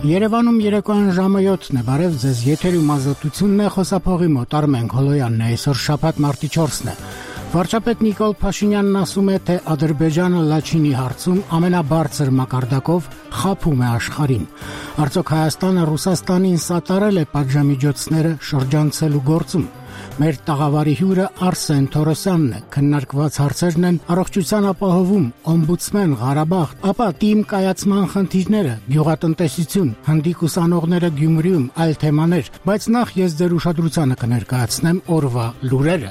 Երևանում երեկոյան ժամը 7-ն է, բարև ձեզ, եթերում ազատությունն է, խոսափողի մոտ Արմեն Քոլոյանն է, այսօր շաբաթ մարտի 4-ն է։ Վարչապետ Նիկոլ Փաշինյանն ասում է, թե Ադրբեջանը Լաչինի հարցում ամենաբարձր մակարդակով խաբում է աշխարհին։ Արդյոք Հայաստանը Ռուսաստանին սատարել է պատժամիջոցները շրջանցելու գործում։ Մեր տաղավարի հյուրը Արսեն Թորոսյանն է, քննարկված հարցերն են առողջության ապահովում, օմբուդսմեն, Ղարաբաղ, ապա թիմ կայացման խնդիրները, գյուղատնտեսություն, հնդիկ ուսանողները Գյումրիում, այլ թեմաներ, բայց նախ ես ձեր ուշադրությանը կներկայացնեմ օրվա լուրերը։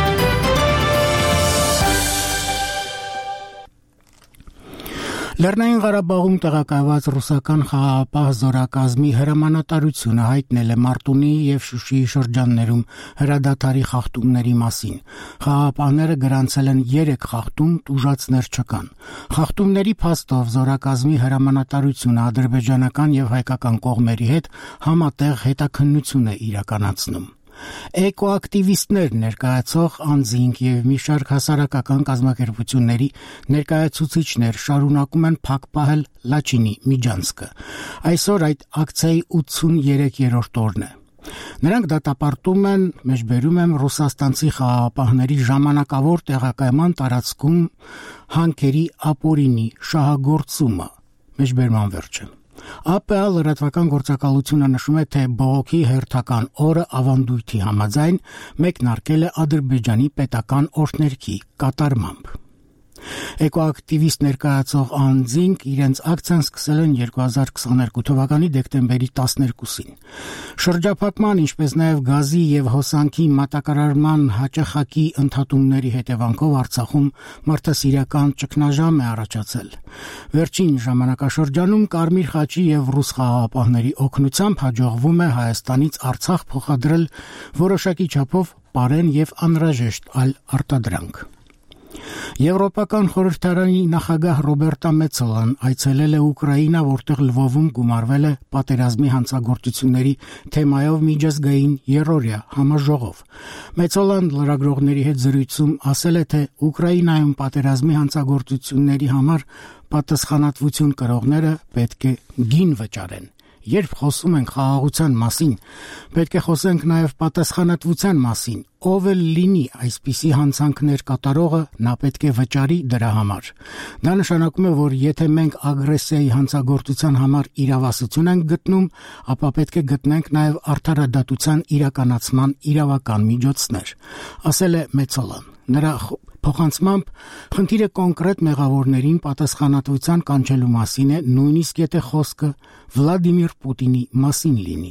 Լեռնային Ղարաբաղում տեղակայված ռուսական խաղաղապահ զորակազմի հրամանատարությունը հայտնել է Մարտունի եւ Շուշիի շրջաններում հրադադարի խախտումների մասին։ Խաղաղապահները գրանցել են 3 խախտում, տուժածներ չկան։ Խախտումների փաստով զորակազմի հրամանատարությունը ադրբեջանական եւ հայկական կողմերի հետ համատեղ հետաքննություն է իրականացնում։ Էկոակտիվիստներ ներկայացող անձինք եւ մի շարք հասարակական կազմակերպությունների ներկայացուցիչներ շարունակում են փակ պահել Լաչինի միջանցքը։ Այսօր այդ ակցիայի 83-րդ օրն է։ Նրանք դատապարտում են, մեջբերում են ռուսաստանցի խաղաղապահների ժամանակավոր տեղակայման տարածքում հանքերի ապօրինի շահագործումը։ Մեջբերման վերջը։ ԱՊԱ լրատվական գործակալությունը նշում է, թե բողոքի հերթական օրը ավանդույթի համաձայն մեկնարկել է Ադրբեջանի պետական օրհներգի կատարմամբ։ Էկոակտիվիստ ներկայացող անձինք իրենց ակցիան սկսել են 2022 թվականի դեկտեմբերի 12-ին։ Շրջափակման, ինչպես նաև գազի եւ հոսանքի մատակարարման հաճախակի ընդհատումների հետևանքով Արցախում մարդասիրական ճգնաժամ է առաջացել։ Վերջին ժամանակաշրջանում Կարմիր խաչի եւ ռուս խաղաղապահների օգնությամբ հաջողվում է Հայաստանից Արցախ փոխադրել որոշակի չափով պարեն եւ անհրաժեշտ այլ արտադրանք։ Եվրոպական խորհրդարանի նախագահ Ռոբերտա Մեծոլան այցելել է Ուկրաինա, որտեղ Լվովում գումարվել է պատերազմի հանցագործությունների թեմայով միջազգային երրորդյա համաժողով։ Մեծոլան լրագրողների հետ զրույցում ասել է, թե Ուկրաինայում պատերազմի հանցագործությունների համար պատասխանատվություն կրողները պետք է գին վճարեն։ Երբ խոսում ենք խաղաղության մասին, պետք է խոսենք նաև պատասխանատվության մասին։ Ով էլ լինի այսպիսի հանցանքներ կատարողը, նա պետք է վճարի դրա համար։ Դա նշանակում է, որ եթե մենք ագրեսիայի հանցագործության համար իրավասություն ենք գտնում, ապա պետք է գտնենք նաև արդարադատության իրականացման իրավական միջոցներ, ասել է Մեծոլան։ Նրա փոխանցմամբ խնդիրը կոնկրետ մեղավորներին պատասխանատվության կանչելու մասին է, նույնիսկ եթե խոսքը Վլադիմիր Պուտինի մասին լինի։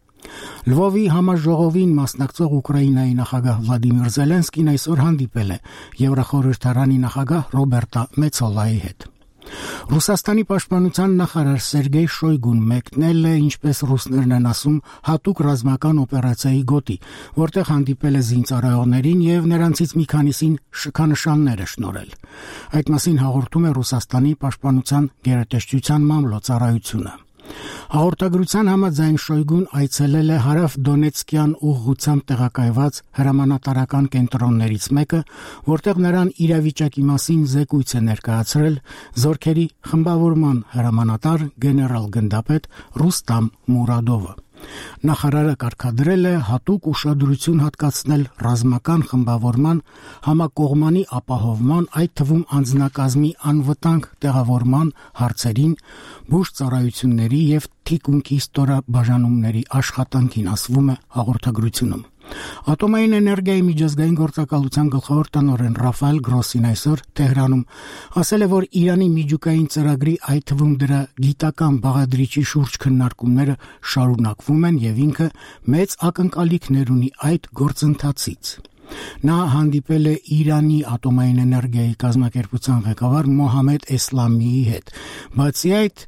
Լվովի համաժողովին մասնակցող Ուկրաինայի նախագահ Վլադիմիր Զելենսկին այսօր հանդիպել է Եվրախորհրդարանի նախագահ Ռոբերտա Մեծոլայի հետ։ Ռուսաստանի պաշտպանության նախարար Սերգեյ Շոյգուն մեկնել է, ինչպես ռուսներն են ասում, հատուկ ռազմական օպերացիայի գոտի, որտեղ հանդիպել է զինծառայողներին եւ նրանցից մի քանիսին շքանշաններ է շնորհել։ Այդ մասին հաղորդում է Ռուսաստանի պաշտպանության գերատեսչության մամլոյցարայությունը։ Հաղորդագրության համաձայն Շոյգուն այցելել է Հարավ Դոնեցկյան ուղղությամբ տեղակայված հրամանատարական կենտրոններից մեկը, որտեղ նրան իրավիճակի մասին զեկույց է ներկայացրել զորքերի խմբավորման հրամանատար գեներալ գնդապետ Ռուստամ Մուրադովը։ Նախարարը կարգադրել է հատուկ ուշադրություն հատկացնել ռազմական խմբավորման համակողմանի ապահովման, այդ թվում անձնակազմի անվտանգ տեղավորման հարցերին, բուժծառայությունների եւ թիկունքի ստորաբաժանումների աշխատանքին, ասվում է հաղորդագրությունում։ Ատոմային էներգիայի միջազգային գործակալության գլխավոր տնօրեն Ռաֆայել Գրոսին այսօր Թեհրանում ասել է, որ Իրանի միջուկային ծրագրի, այդ թվում դրա գիտական բաղադրիչի շուրջ քննարկումները շարունակվում են եւ ինքը մեծ ակնկալիքներ ունի այդ գործընթացից։ Նա հանդիպել է Իրանի ատոմային էներգիայի կազմակերպության ղեկավար Մոհամեդ Էսլամիի հետ, բացի այդ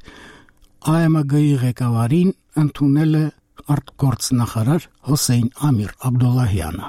ԱՄԳ-ի ղեկավարին ընդունել է արտգործնախարար Հոսեյն Ամիր Աբդոլլահյանը։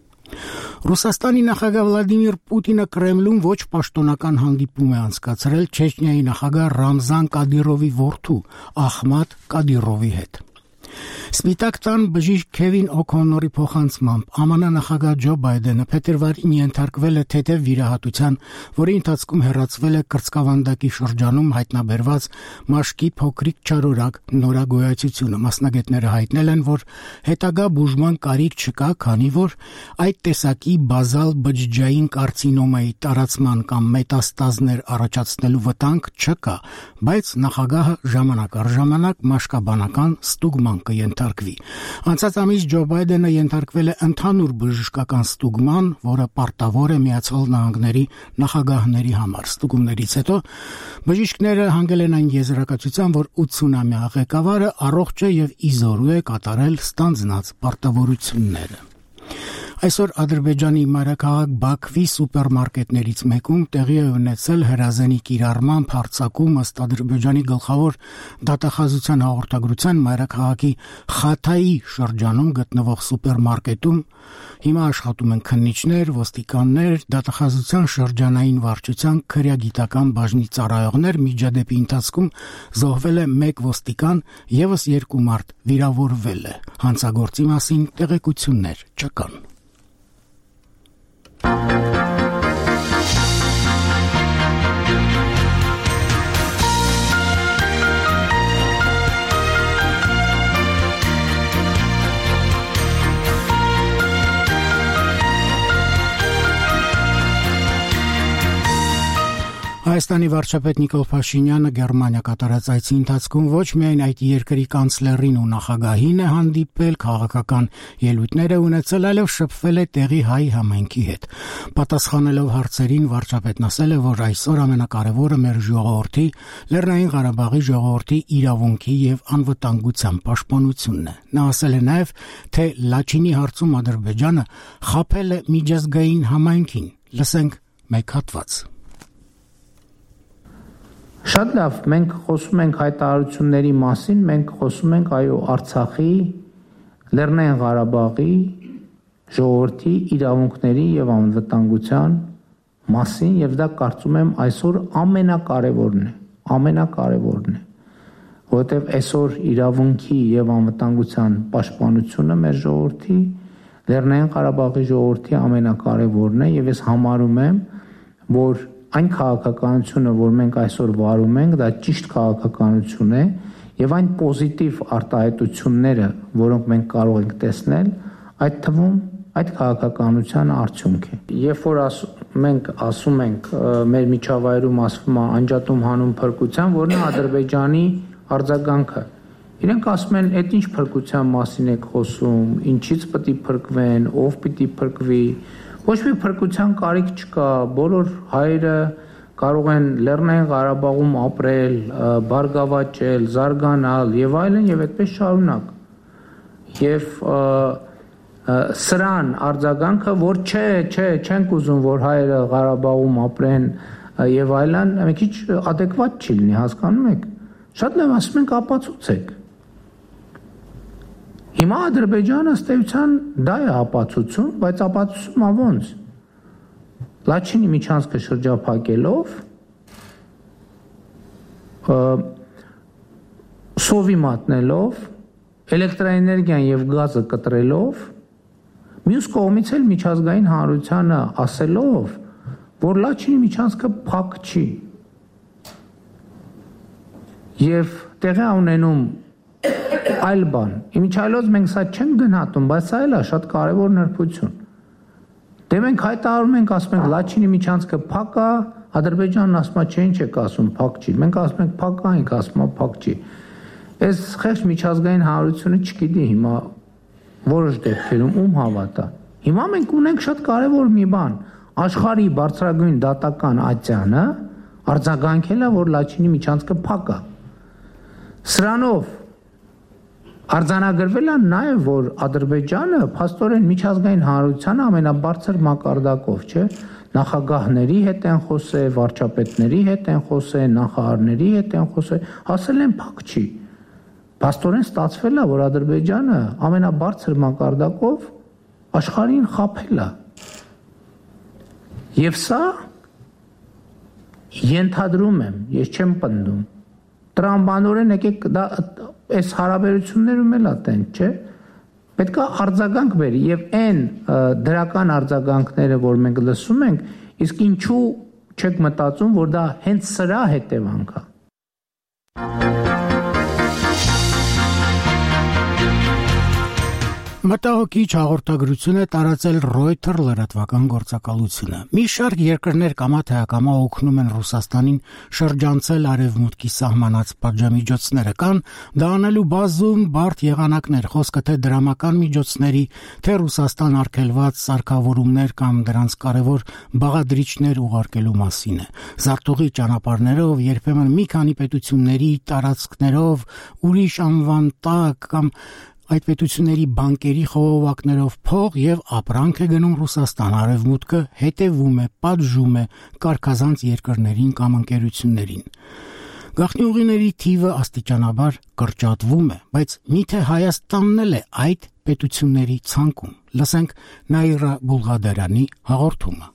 Ռուսաստանի նախագահ Վլադիմիր Պուտինը Կրեմլում ոչ պաշտոնական հանդիպում է անցկացրել Չեչնիայի նախագահ Ռամզան Կադիրովի որդու Ախմատ Կադիրովի հետ։ Սպիտակ տան բժիշկ Քևին Օ'Քոննորի փոխանցմամբ ԱՄՆ նախագահ Ջո Բայդենը փետրվարին ենթարկվել է թեթև վիրահատության, որի ընթացքում հեռացվել է կրծքավանդակի շրջանում հայտնաբերված մաշկի փոքրիկ չարորակ նորագոյացությունը։ Մասնագետները հայտնել են, որ հետագա բուժման կարիք չկա, քանի որ այդ տեսակի բազալ բջջային կարցինոմայի տարածման կամ մետաստազներ առաջացնելու վտանգ չկա, բայց նախագահը ժամանակ առ ժամանակ մաշկաբանական ստուգման կենթարկվի։ Անցած ամիս Ջո Բայդենը ենթարկվել է ընդհանուր բժշկական ստուգման, որը պարտավոր է Միացյալ Նահանգների նախագահների համար։ Ստուգումներից հետո բժիշկները հանգել են այն եզրակացության, որ 80-ամյա ղեկավարը առողջ է եւ իզորու է կատարել ստանձնած պարտավորությունները։ Այսօր Ադրբեջանի մայրաքաղաք Բաքվի սուպերմարկետներից մեկում տեղի է ունեցել հրազենի կիրառման փորձակում ըստ Ադրբեջանի գլխավոր դատախազության հաղորդագրության մայրաքաղաքի Խաթայի շրջանում գտնվող սուպերմարկետում հիմա աշխատում են քննիչներ, ոստիկաններ, դատախազության շրջանային վարչության քրեագիտական բաժնի ծառայողներ, միջադեպի ընթացքում զոհվել է 1 ոստիկան, եւս 2 մարդ վիրավորվել է։ Հանցագործի մասին տեղեկություններ չկան։ Հայաստանի վարչապետ Նիկոլ Փաշինյանը Գերմանիա կատարած այցի ընթացքում ոչ միայն այդ երկրի կանցլերին ու նախագահին է հանդիպել, քաղաքական ելույթներ է ունեցել, այլև շփվել է տեղի հայ համայնքի հետ։ Պատասխանելով հարցերին վարչապետն ասել է, որ այսօր ամենակարևորը մեր ժողովրդի, Լեռնային Ղարաբաղի ժողովրդի իրավունքի եւ անվտանգության պաշտպանությունն է։ Նա ասել է նաեւ, թե Լաչինի հարցում Ադրբեջանը խաբել է միջազգային համայնքին։ Լսենք մեկ հատված։ Շատ լավ, մենք խոսում ենք հայտարարությունների մասին, մենք խոսում ենք այո Արցախի, Լեռնային Ղարաբաղի ժողովրդի իրավունքների եւ անվտանգության մասին եւ դա կարծում եմ այսօր ամենակարևորն է, որովհետեւ այսօր իրավունքի եւ անվտանգության պաշտպանությունը մեր ժողովրդի, Լեռնային Ղարաբաղի ժողովրդի ամենակարևորն է եւ ես համարում եմ, որ այն քաղաքականությունը, որ մենք այսօր վարում ենք, դա ճիշտ քաղաքականություն է եւ այն պոզիտիվ արտահայտությունները, որոնք մենք կարող ենք տեսնել, այդ թվում այդ քաղաքականության արդյունք է։ Երբ որ մենք ասում ենք մեր միջավայրում ասվում է անջատում հանուն փրկության, որն է Ադրբեջանի արձագանքը, իրենք ասում են, այդ ինչ փրկության մասին եք խոսում, ինչից պետք է փրկվեն, ով պիտի փրկվի։ Ոչ մի փրկության կարիք չկա, բոլոր հայերը կարող են Լեռնային Ղարաբաղում ապրել, բարգավաճել, զարգանալ եւ այլն եւ այդպես շարունակ։ Եվ սրան արձագանքը, որ չենք ուզում, որ հայերը Ղարաբաղում ապրեն եւ այլն, մի քիչ adekvat չի լինի, հասկանում եք։ Շատ լավ ասում ենք ապացուցեք։ Հիմա Ադրբեջանը ըստ էության դա է ապացուցում, բայց ապացուցումը ոնց։ Լաչինի միջանցքը շրջափակելով, սովի մատնելով, էլեկտրաէներգիան եւ գազը կտրելով, մյուս կողմից էլ միջազգային հանրությանը ասելով, որ Լաչինի միջանցքը փակ չի։ Եվ տեղի ունենում այլ բան։ Իմիջայլոց մենք սա չենք գնահատում, բայց սա էլ է շատ կարևոր նրբություն։ Դե մենք հայտարարում ենք, ասում ենք Լաչինի միջանցքը փակ է, Ադրբեջանն ասում է, չէ, ինչ եք ասում, փակ չի։ Մենք ասում ենք փակ է, ինք ասում է փակ չի։ Այս խեղճ միջազգային հանրությունը չգիտի հիմա որոշ դեպքերում ում հավատա։ Հիմա մենք ունենք շատ կարևոր մի բան։ Աշխարհի բարձրագույն դատական ատյանը արձագանքել է, որ Լաչինի միջանցքը փակ է։ Սրանով արձանագրվել է նաև, որ Ադրբեջանը փաստորեն միջազգային հանրության ամենաբարձր մակարդակով, չէ, նախագահների հետ են խոսել, վարչապետների հետ են խոսել, նախարարների հետ են խոսել, ասել են փակ չի։ Փաստորեն ստացվել է, որ Ադրբեջանը ամենաբարձր մակարդակով աշխարհին խաբել է։ Եվ սա ենթադրում եմ, ես չեմ պնդում, տրամաբանորեն եկեք դա այս հարաբերություններում էլ տենց չէ։ Պետք է արձագանք բերի եւ այն դրական արձագանքները, որ մենք լսում ենք, իսկ ինչու չեք մտածում, որ դա հենց սրա հետևանք է։ Մտահոգիչ հաղորդագրություն է տարածել Reuters լրատվական գործակալությունը։ Մի շարք երկրներ կամա թե ակամա օգնում են Ռուսաստանին շրջանցել արևմուտքի սահմանած պատժամիջոցները, կան դա անելու բազում բարդ եղանակներ, խոսքը թե դրամական միջոցների, թե Ռուսաստան արգելված սարքավորումներ կամ դրանց կարևոր բաղադրիչներ ուղարկելու մասին է։ Զարտուղի ճանապարհներով, երբեմն մի քանի պետությունների տարածքներով, ուրիշ անվան տակ կամ այդ պետությունների բանկերի խողովակներով փող եւ ապրանք է գնում Ռուսաստան, արևմուտքը հետևում է, պատժում է կարգազանց երկրներին կամ ընկերություններին։ Գաղտնի ուղիների թիվը աստիճանաբար կրճատվում է, բայց միթե Հայաստանն էլ է այդ պետությունների ցանկում։ Լսենք Նաիրա Բուլղադարյանի հաղորդումը։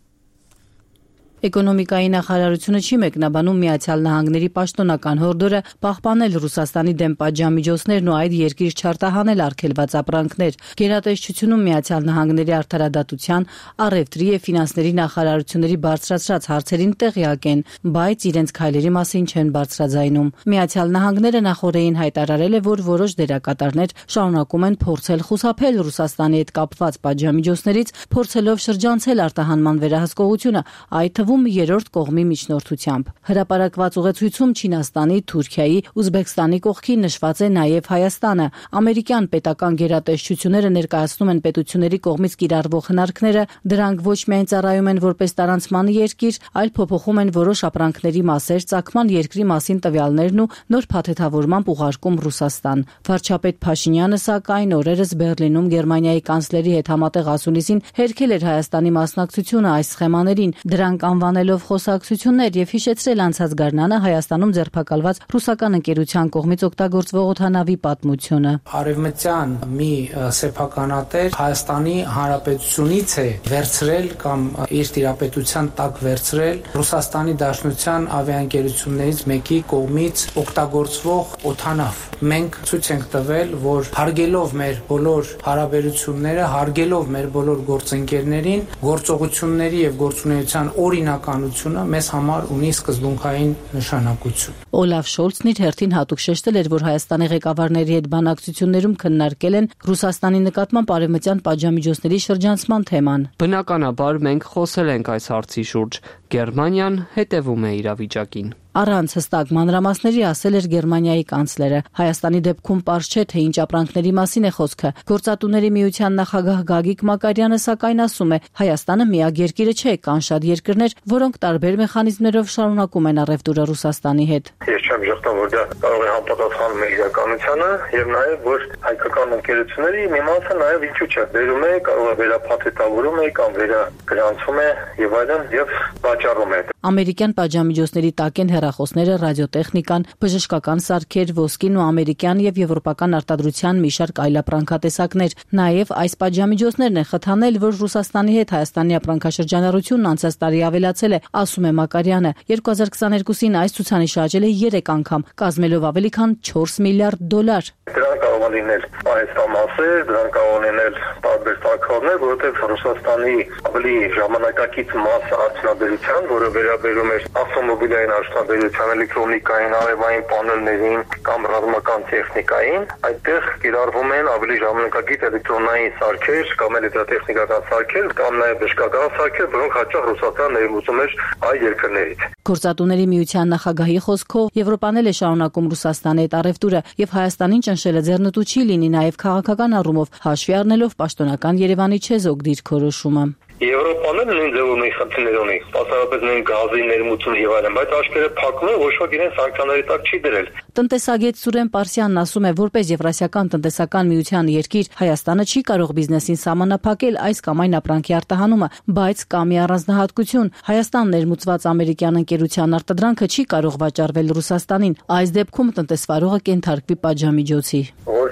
Էկոնոմիկայի նախարարությունը չի մեկնաբանում Միացյալ Նահանգների պաշտոնական հորդորը պահպանել Ռուսաստանի դեմ պատժամիջոցներն ու այդ երկիր չարտահանել արգելված ապրանքներ։ Գերատեսչությունում Միացյալ Նահանգների արդարադատության, առևտրի եւ ֆինանսների նախարարությունների բարձրացրած հարցերին տեղյակ են, բայց իրենց քայլերի մասին չեն բարձրաձայնում։ Միացյալ Նահանգները նախորդին հայտարարել է, որ որոշ դերակատարներ շարունակում են փորձել խուսափել Ռուսաստանի հետ կապված պատժամիջոցներից, փորձելով շրջանցել արտահանման վերահսկողությունը, այդ երրորդ կողմի միջնորդությամբ։ Հրապարակված ուղեցույցում Չինաստանի, Թուրքիայի, Ուզբեկստանի կողքին նշված է նաև Հայաստանը։ Ամերիկյան պետական գերատեսչությունները ներկայացնում են պետությունների կողմից կիրառվող հնարքները, դրանք ոչ միայն ծառայում են որպես տարանցման երկիր, այլ փոփոխում են որոշ ապրանքների մասեր, ծագման երկրի մասին տվյալներն ու նոր փաթեթավորմամբ ուղարկում Ռուսաստան։ Վարչապետ Փաշինյանը սակայն օրերս Բերլինում Գերմանիայի կանցլերի հետ համատեղ ասուլիսին հերքել էր Հայաստանի մասնակցությունը այս սխեմաներին, դրանք անվանելով խոսակցություններ եւ հիշեցրել անցած գարնանը Հայաստանում ձերբակալված ռուսական ընկերության կողմից օգտագործվող օդանավի պատմությունը։ Արևմտյան մի սեփականատեր Հայաստանի Հանրապետությունից է վերցրել կամ իր տիրապետության տակ վերցրել Ռուսաստանի Դաշնության ավիաընկերություններից մեկի կողմից օգտագործվող օդանավ։ Մենք ցույց ենք տվել, որ հարգելով մեր բոլոր հարաբերությունները, հարգելով մեր բոլոր գործընկերներին, գործողությունների եւ գործունեության օրինականությունը մեզ համար ունի սկզբունքային նշանակություն։ Օլաֆ Շոլցն իր հերթին հատուկ շեշտել էր, որ Հայաստանի ղեկավարների հետ բանակցություններում քննարկել են Ռուսաստանի նկատմամբ արևմտյան պատժամիջոցների շրջանցման թեման։ Բնականաբար մենք խոսել ենք այս հարցի շուրջ։ Գերմանիան հետևում է իրավիճակին։ Առանց հստակ մանրամասների ասել էր Գերմանիայի կանցլերը։ Հայաստանի դեպքում պարզ չէ, թե ինչ ապրանքների մասին է խոսքը։ Գործատուների միության նախագահ Գագիկ Մակարյանը սակայն ասում է, Հայաստանը միակ երկիրը չէ, կան շատ երկրներ, որոնք տարբեր մեխանիզմներով շարունակում են առևտուրը Ռուսաստանի հետ։ Ես չեմ ժխտում, որ դա կարող է համապատասխանել մեր իրականությանը եւ նաեւ որ հայկական ընկերությունների մի մասը նաեւ ինչու՞ չէ, բերում է, կարող է վերափաթեթավորում է կամ վերագրանցում է եւ այլն եւ վաճառում է։ Ամերիկյան պատժամիջոցների տակ են հեռախոսները, ռադիոտեխնիկան, բժշկական սարքեր, ոսկին ու ամերիկյան եւ եվրոպական արտադրության մի շարք այլ ապրանքատեսակներ։ Նաեւ այս պատժամիջոցներն են խթանել, որ Ռուսաստանի հետ Հայաստանի ապրանքաշրջանառությունն անցած տարի ավելացել է, ասում է Մակարյանը։ 2022-ին այս ցուցանիշը աճել է 3 անգամ, կազմելով ավելի քան $4 միլիարդ։ Դրանք կարող են լինել պահեստամասեր, դրանք կարող են լինել տարբեր սարքավորներ, որովհետև Ռուսաստանի ավելի ժամանակակից մասը արդյունաբերության, որը վերաբերում է ավտոմոբիլային արդյունաբերության, էլեկտրոնիկային, արևային պանելներին կամ ռազմական տեխնիկային, այդտեղ կիրառվում են ավելի ժամանակակից էլեկտրոնային սարքեր կամ էլեկտրատեխնիկական սարքեր կամ նաև բժշկական սարքեր, որոնք հաճախ Ռուսաստանը ներմուծում էր այլ երկրներից։ Գործատուների միության նախագահի խոսքով Եվրոպան էլ է շարունակում Ռուսաստանի հետ առևտուրը եւ Հայաստանին ճնշելը ձեռնտու չի լինի նաեւ քաղաքական առումով, հաշվի առնելով պաշտոնական Երևանի չեզոք դիրքորոշումը։ Եվրոպան էլ նույն ձևով մի խնդիրներ ունի, պարզապես նույն գազի ներմուծում եւ այլն, բայց աչքերը փակում են, ոչ ոք իրեն սանկցիաների տակ չի դրել։ Տնտեսագետ Սուրեն Պարսյանն ասում է, որպես Եվրասիական տնտեսական միության երկիր, Հայաստանը չի կարող բիզնեսին սահմանափակել այս կամ այն ապրանքի արտահանումը, բայց կա մի առանձնահատկություն. Հայաստան ներմուծված ամերիկյան ընկերության արտադրանքը չի կարող վաճառվել Ռուսաստանին։ Այս դեպքում տնտեսվարողը կենթարկվի պատժամիջոցի։ Որոշ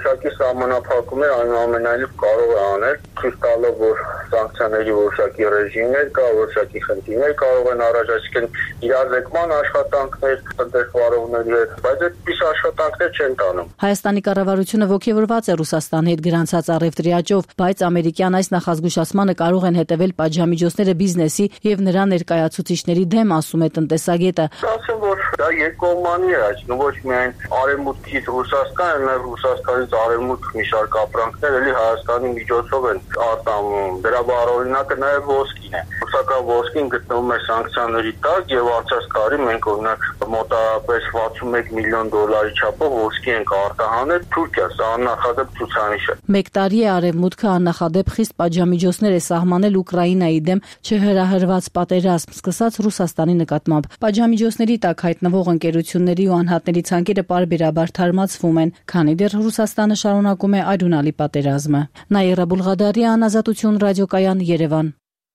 որոշակի սահմանափակումներ այնուամենայնիվ կարող է անել, ցույց տալով, որ սանկցիաների որոշակի ռեժիմներ կա, որոշակի խնդիրներ կարող են առաջացնել, իրազեկման աշխատանքներ տնտեսվարողների հետ, բայց այդպես աշխատանքներ չեն տանում։ Հայաստանի կառավարությունը ողջևորված է Ռուսաստանի հետ գրանցած առևտրի աճով, բայց ամերիկյան այս նախազգուշացմանը կարող են հետևել պատժամիջոցները բիզնեսի եւ նրա ներկայացուցիչների դեմ, ասում է տնտեսագետը։ Ասեմ, որ դա երկկողմանի է, ոչ միայն արևմուտքից Ռուսաստան, այլ Ռուսաստանից արևմուտք մի շարք ապրանքներ էլի Հայաստանի միջոցով են արտանվում։ Դրա բարօրինակը նաև ոսկին է։ Ռուսական ոսկին գտնվում է սանկցիաների տակ եւ անցած տարի մենք օրինակ մոտավորապես 61 միլիոն դոլարի չափով ոսկի ենք արտահանել Թուրքիա, սա աննախադեպ ցուցանիշ է։ Մեկ տարի է արևմուտքը աննախադեպ խիստ պատժամիջոցներ է սահմանել Ուկրաինայի դեմ չհրահրված պատերազմ, սկսած Ռուսաստանի նկատմամբ։ Պատժամիջոցների տակ հայտնվող ընկերությունների ու անհատների ցանկերը պարբերաբար թարմացվում են, քանի դեռ Ռուսաստանը շարունակում է արյունալի պատերազմը։ Նաիրա Բուլղադարյան, Ազատություն ռադիոկայան, Երևան։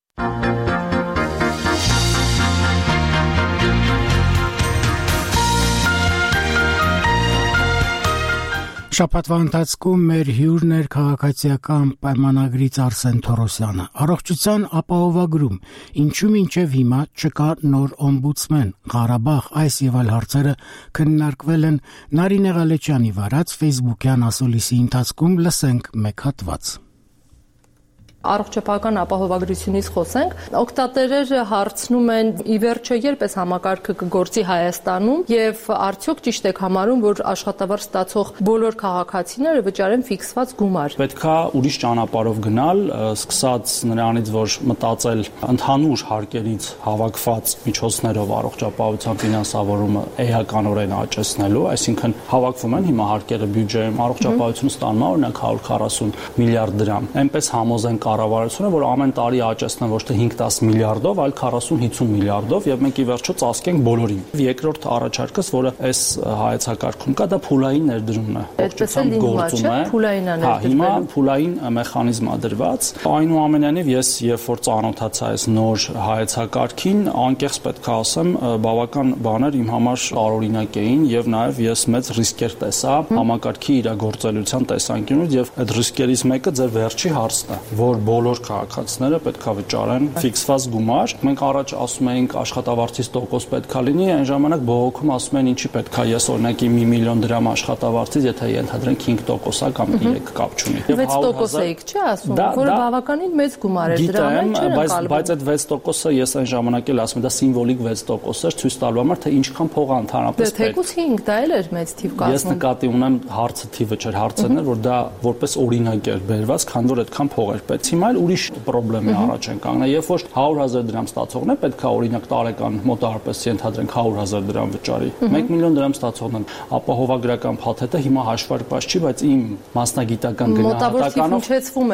Շաբաթվա ընթացքում մեր հյուրն էր քաղաքացիական պայմանագրից Արսեն Թորոսյանը։ Առողջության ապահովագրում ինչու մինչև հիմա չկա նոր օմբուդսմեն։ Ղարաբաղ այս եւ այլ հարցերը քննարկվել են Նարինե Ղալեչյանի վարած Facebook-յան ասուլիսի ընթացքում, լսենք մեկ հատված։ Առողջապահական ապահովագրությունից խոսենք, օգտատերերը հարցնում են ի վերջո երբ էս համակարգը կգործի Հայաստանում եւ արդյոք ճիշտ եք համարում, որ աշխատավարձ ստացող բոլոր քաղաքացիները վճարեն ֆիքսված գումար։ Պետքա ուրիշ ճանապարհով գնալ, սկսած նրանից, որ մտածել ընդհանուր հարկերից հավաքված միջոցներով առողջապահության ֆինանսավորումը էականորեն աճեցնելու, այսինքն հավաքվում են հիմա հարկերը բյուջեում, առողջապահությունը ստանում է օրինակ 140 միլիարդ դրամ։ Այնպես համոզենք կառավարությունը, որ ամեն տարի աճեցնեն ոչ թե 5-10 միլիարդով, այլ 40-50 միլիարդով եւ մենք ի վերջո ծածկենք բոլորին։ Երկրորդ առաջարկս, որը այս հայեցակարգում կա, դա փուլային ներդրումն է։ Այդպես գործում է, փուլային է ներդրվում։ Հիմա փուլային մեխանիզմ է դրված։ Այնուամենայնիվ ես երբ որ ծանոթացա այս նոր հայեցակարգին, անկեղծ պետք է ասեմ, բավական բաներ իմ համար տարօրինակ էին եւ նաեւ ես մեծ ռիսկեր տեսա համակարգի իրագործելիության տեսանկյունից եւ այդ ռիսկերից մեկը ձեր վերջի հարցն է, որ բոլոր քաղաքացիները պետք է վճարեն ֆիքսված գումար։ Մենք առաջ ասում էինք աշխատավարձից տոկոս պետք է լինի, այն ժամանակ բողոքում ասում են ինչի պետք է ես օրինակ 1 միլիոն դրամ աշխատավարձից, եթե ենթադրենք 5% կամ 3 կապ չունի։ 6% եք, չէ՞ ասում, որը բավականին մեծ գումար է, դրա մեջ չեն կալվում։ Բայց այդ 6%-ը ես այն ժամանակ էլ ասում եմ, դա սիմվոլիկ 6% էր, ցույց տալու համար, թե ինչքան փող է ընդհանրապես պետք։ Թեկուզ 5, դա էլ էր մեծ թիվ կազմում։ Ես նկատի ունեմ հարցը թիվը չէր, հարցն էր, որ դա որպես օրինակ էր բերված, քանի որ այդքան փող էր պետք։ Հիմա էլ ուրիշ պրոբլեմի առաջ են կանգնել, երբ որ 100,000 դրամ ստացողն է, պետք է օրինակ տարեկան մոտավորապես ենթադրենք 100,000 դրամ վճարի։ 1 միլիոն դրամ ստացողն են, ապահովագրական փաթեթը հիմա հաշվարկված չի, բայց իմ մասնագիտական գնահատականով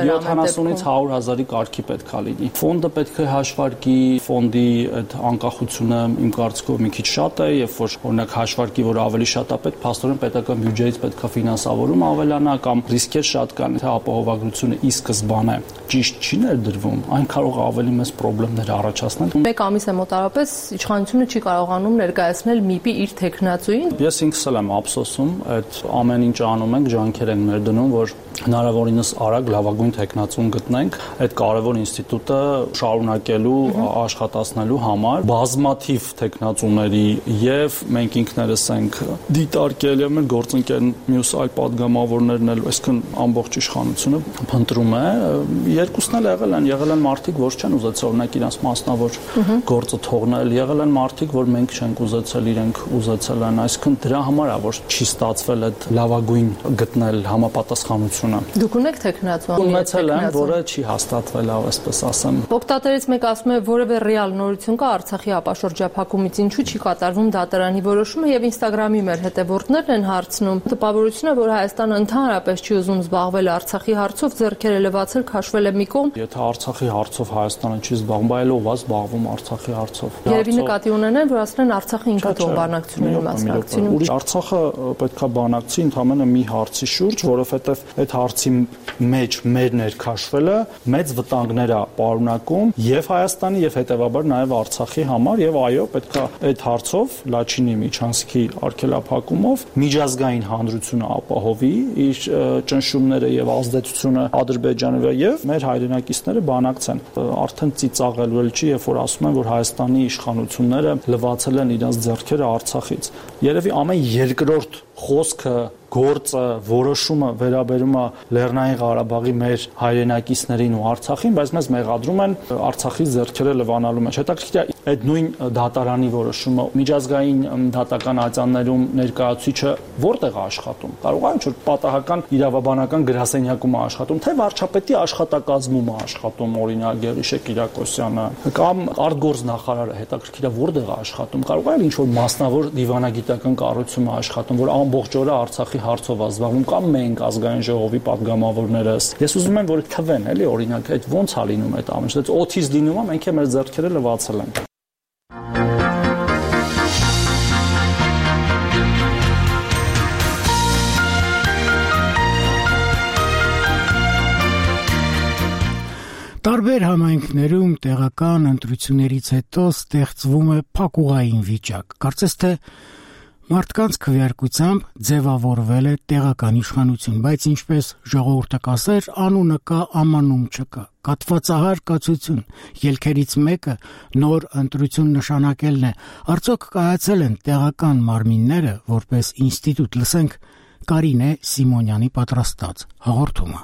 70-ից 100,000-ի կարգի պետք է լինի։ Ֆոնդը պետք է հաշվարկի, ֆոնդի այդ անկախությունը իմ կարծիքով մի քիչ շատ է, երբ որ օրինակ հաշվարկի, որ ավելի շատ է պետք, փաստորեն պետական բյուջեից պետք է ֆինանսավորում ավելանա կամ ռիսկեր շատ կան, թե ապահովագրությունը ի սկզբանե ճիշտ չի ներդրվում, այն կարող է ավելի մեծ խնդիրներ առաջացնել։ Մեկ ամիս է մոտավորապես իշխանությունը չի կարողանում ներկայացնել ՄԻՊ-ի իր տեխնացուին։ Ես ինքս էլ եմ ափսոսում, այդ ամեն ինչ անում ենք, ջանքեր ենք ներդնում, որ հնարավորինս արագ լավագույն տեխնացուն գտնենք այդ կարևոր ինստիտուտը շարունակելու, աշխատացնելու համար բազմաթիվ տեխնացուների եւ մենք ինքներս ենք դիտարկել եւ մեր գործընկեր մյուս այլ падգամավորներն էլ, այսինքն ամբողջ իշխանությունը փնտրում է։ Երկուսն էլ եղել են մարդիկ, որ չեն ուզեցել օրինակ իրենց մասնավոր գործը թողնել, եղել են մարդիկ, որ մենք չենք ուզեցել, իրենք ուզեցել են, այսինքն դրա համար է, որ չի ստացվել այդ լավագույն գտնել համապատասխանությունը։ Դուք ունեք տեխնացու, ունեցել եմ, որը չի հաստատվել, այսպես ասեմ։ Օգտատերից մեկ ասում է, որևէ ռեալ նորություն կա Արցախի ապաշրջափակումից, ինչու չի կատարվում դատարանի որոշումը եւ Instagram-ի մեր հետևորդներն են հարցնում։ Տպավորությունը, որ Հայաստանը ընդհանրապես չի ուզում զբաղվել Արցախի հարցով, ձեռքերը լվացել քաշվել է է մի կողմ։ Եթե Արցախի հարցով Հայաստանը չի զբաղվում, այլ ով է զբաղվում Արցախի հարցով։ Երևի նկատի ունենեն, որ ասեն Արցախը ինքը թող բանակցությունների մասնակցին։ Արցախը պետքա բանակցի ընդհանրապես մի հարցի շուրջ, որովհետև այդ հարցի մեջ մեր ներքաշվելը մեծ վտանգներ է պարունակում եւ Հայաստանի եւ հետեւաբար նաեւ Արցախի համար եւ այո պետքա այդ հարցով Լաչինի միջանցքի արգելափակումով միջազգային հանրությունը ապահովի իր ճնշումները եւ ազդեցությունը Ադրբեջանի վրա եւ մեր հայրենակիցները բանակցեն արդեն ծիծաղելուել չի երբ որ ասում են որ Հայաստանի իշխանությունները լվացել են իրենց ձեռքերը Արցախից երևի ամեն երկրորդ խոսքը գործը որոշումը վերաբերում է Լեռնային Ղարաբաղի մեր հայրենակիցներին ու Արցախին, բայց մեզ մեղադրում են Արցախի ձեռքերը լվանալու մեջ։ Հետաքրքիր է այդ նույն դատարանի որոշումը միջազգային դատական արձաններում ներկայացուցիչը որտեղ է աշխատում։ Կարող է ինչ-որ պատահական իրավաբանական գրասենյակում է աշխատում, թե վարչապետի աշխատակազմում է աշխատում, օրինակ Գերիշե Կիրակոսյանը, կամ արտգործնախարարը հետաքրքիր է որտեղ է աշխատում։ Կարող է ինչ-որ մասնավոր դիվանագիտական կառույցում է աշխատում, որ ամբողջ օրը Արցախի հարցով ազգվում կամ մենք ազգային ժողովի պատգամավորներս ես ուզում եմ որ թվեն էլի օրինակ այդ ոնց է լինում այդ ամենը այդ օթից լինում է մենք մեր ձեռքերը լվացել ենք Տարբեր համայնքներում տեղական ընտրություններից հետո ստեղծվում է փակուղային վիճակ կարծես թե Մարդկանց քվեարկությամբ ձևավորվել է տեղական իշխանություն, բայց ինչպես ժողովուրդը կասեր, անունը կա, ամանում չկա։ Կատվածահար կացություն, ելքերից մեկը նոր ընտրություն նշանակելն է։ Արդյոք կայացել են տեղական մարմինները որպես ինստիտուտ, լսենք Կարինե Սիմոնյանի պատրաստած հաղորդումը։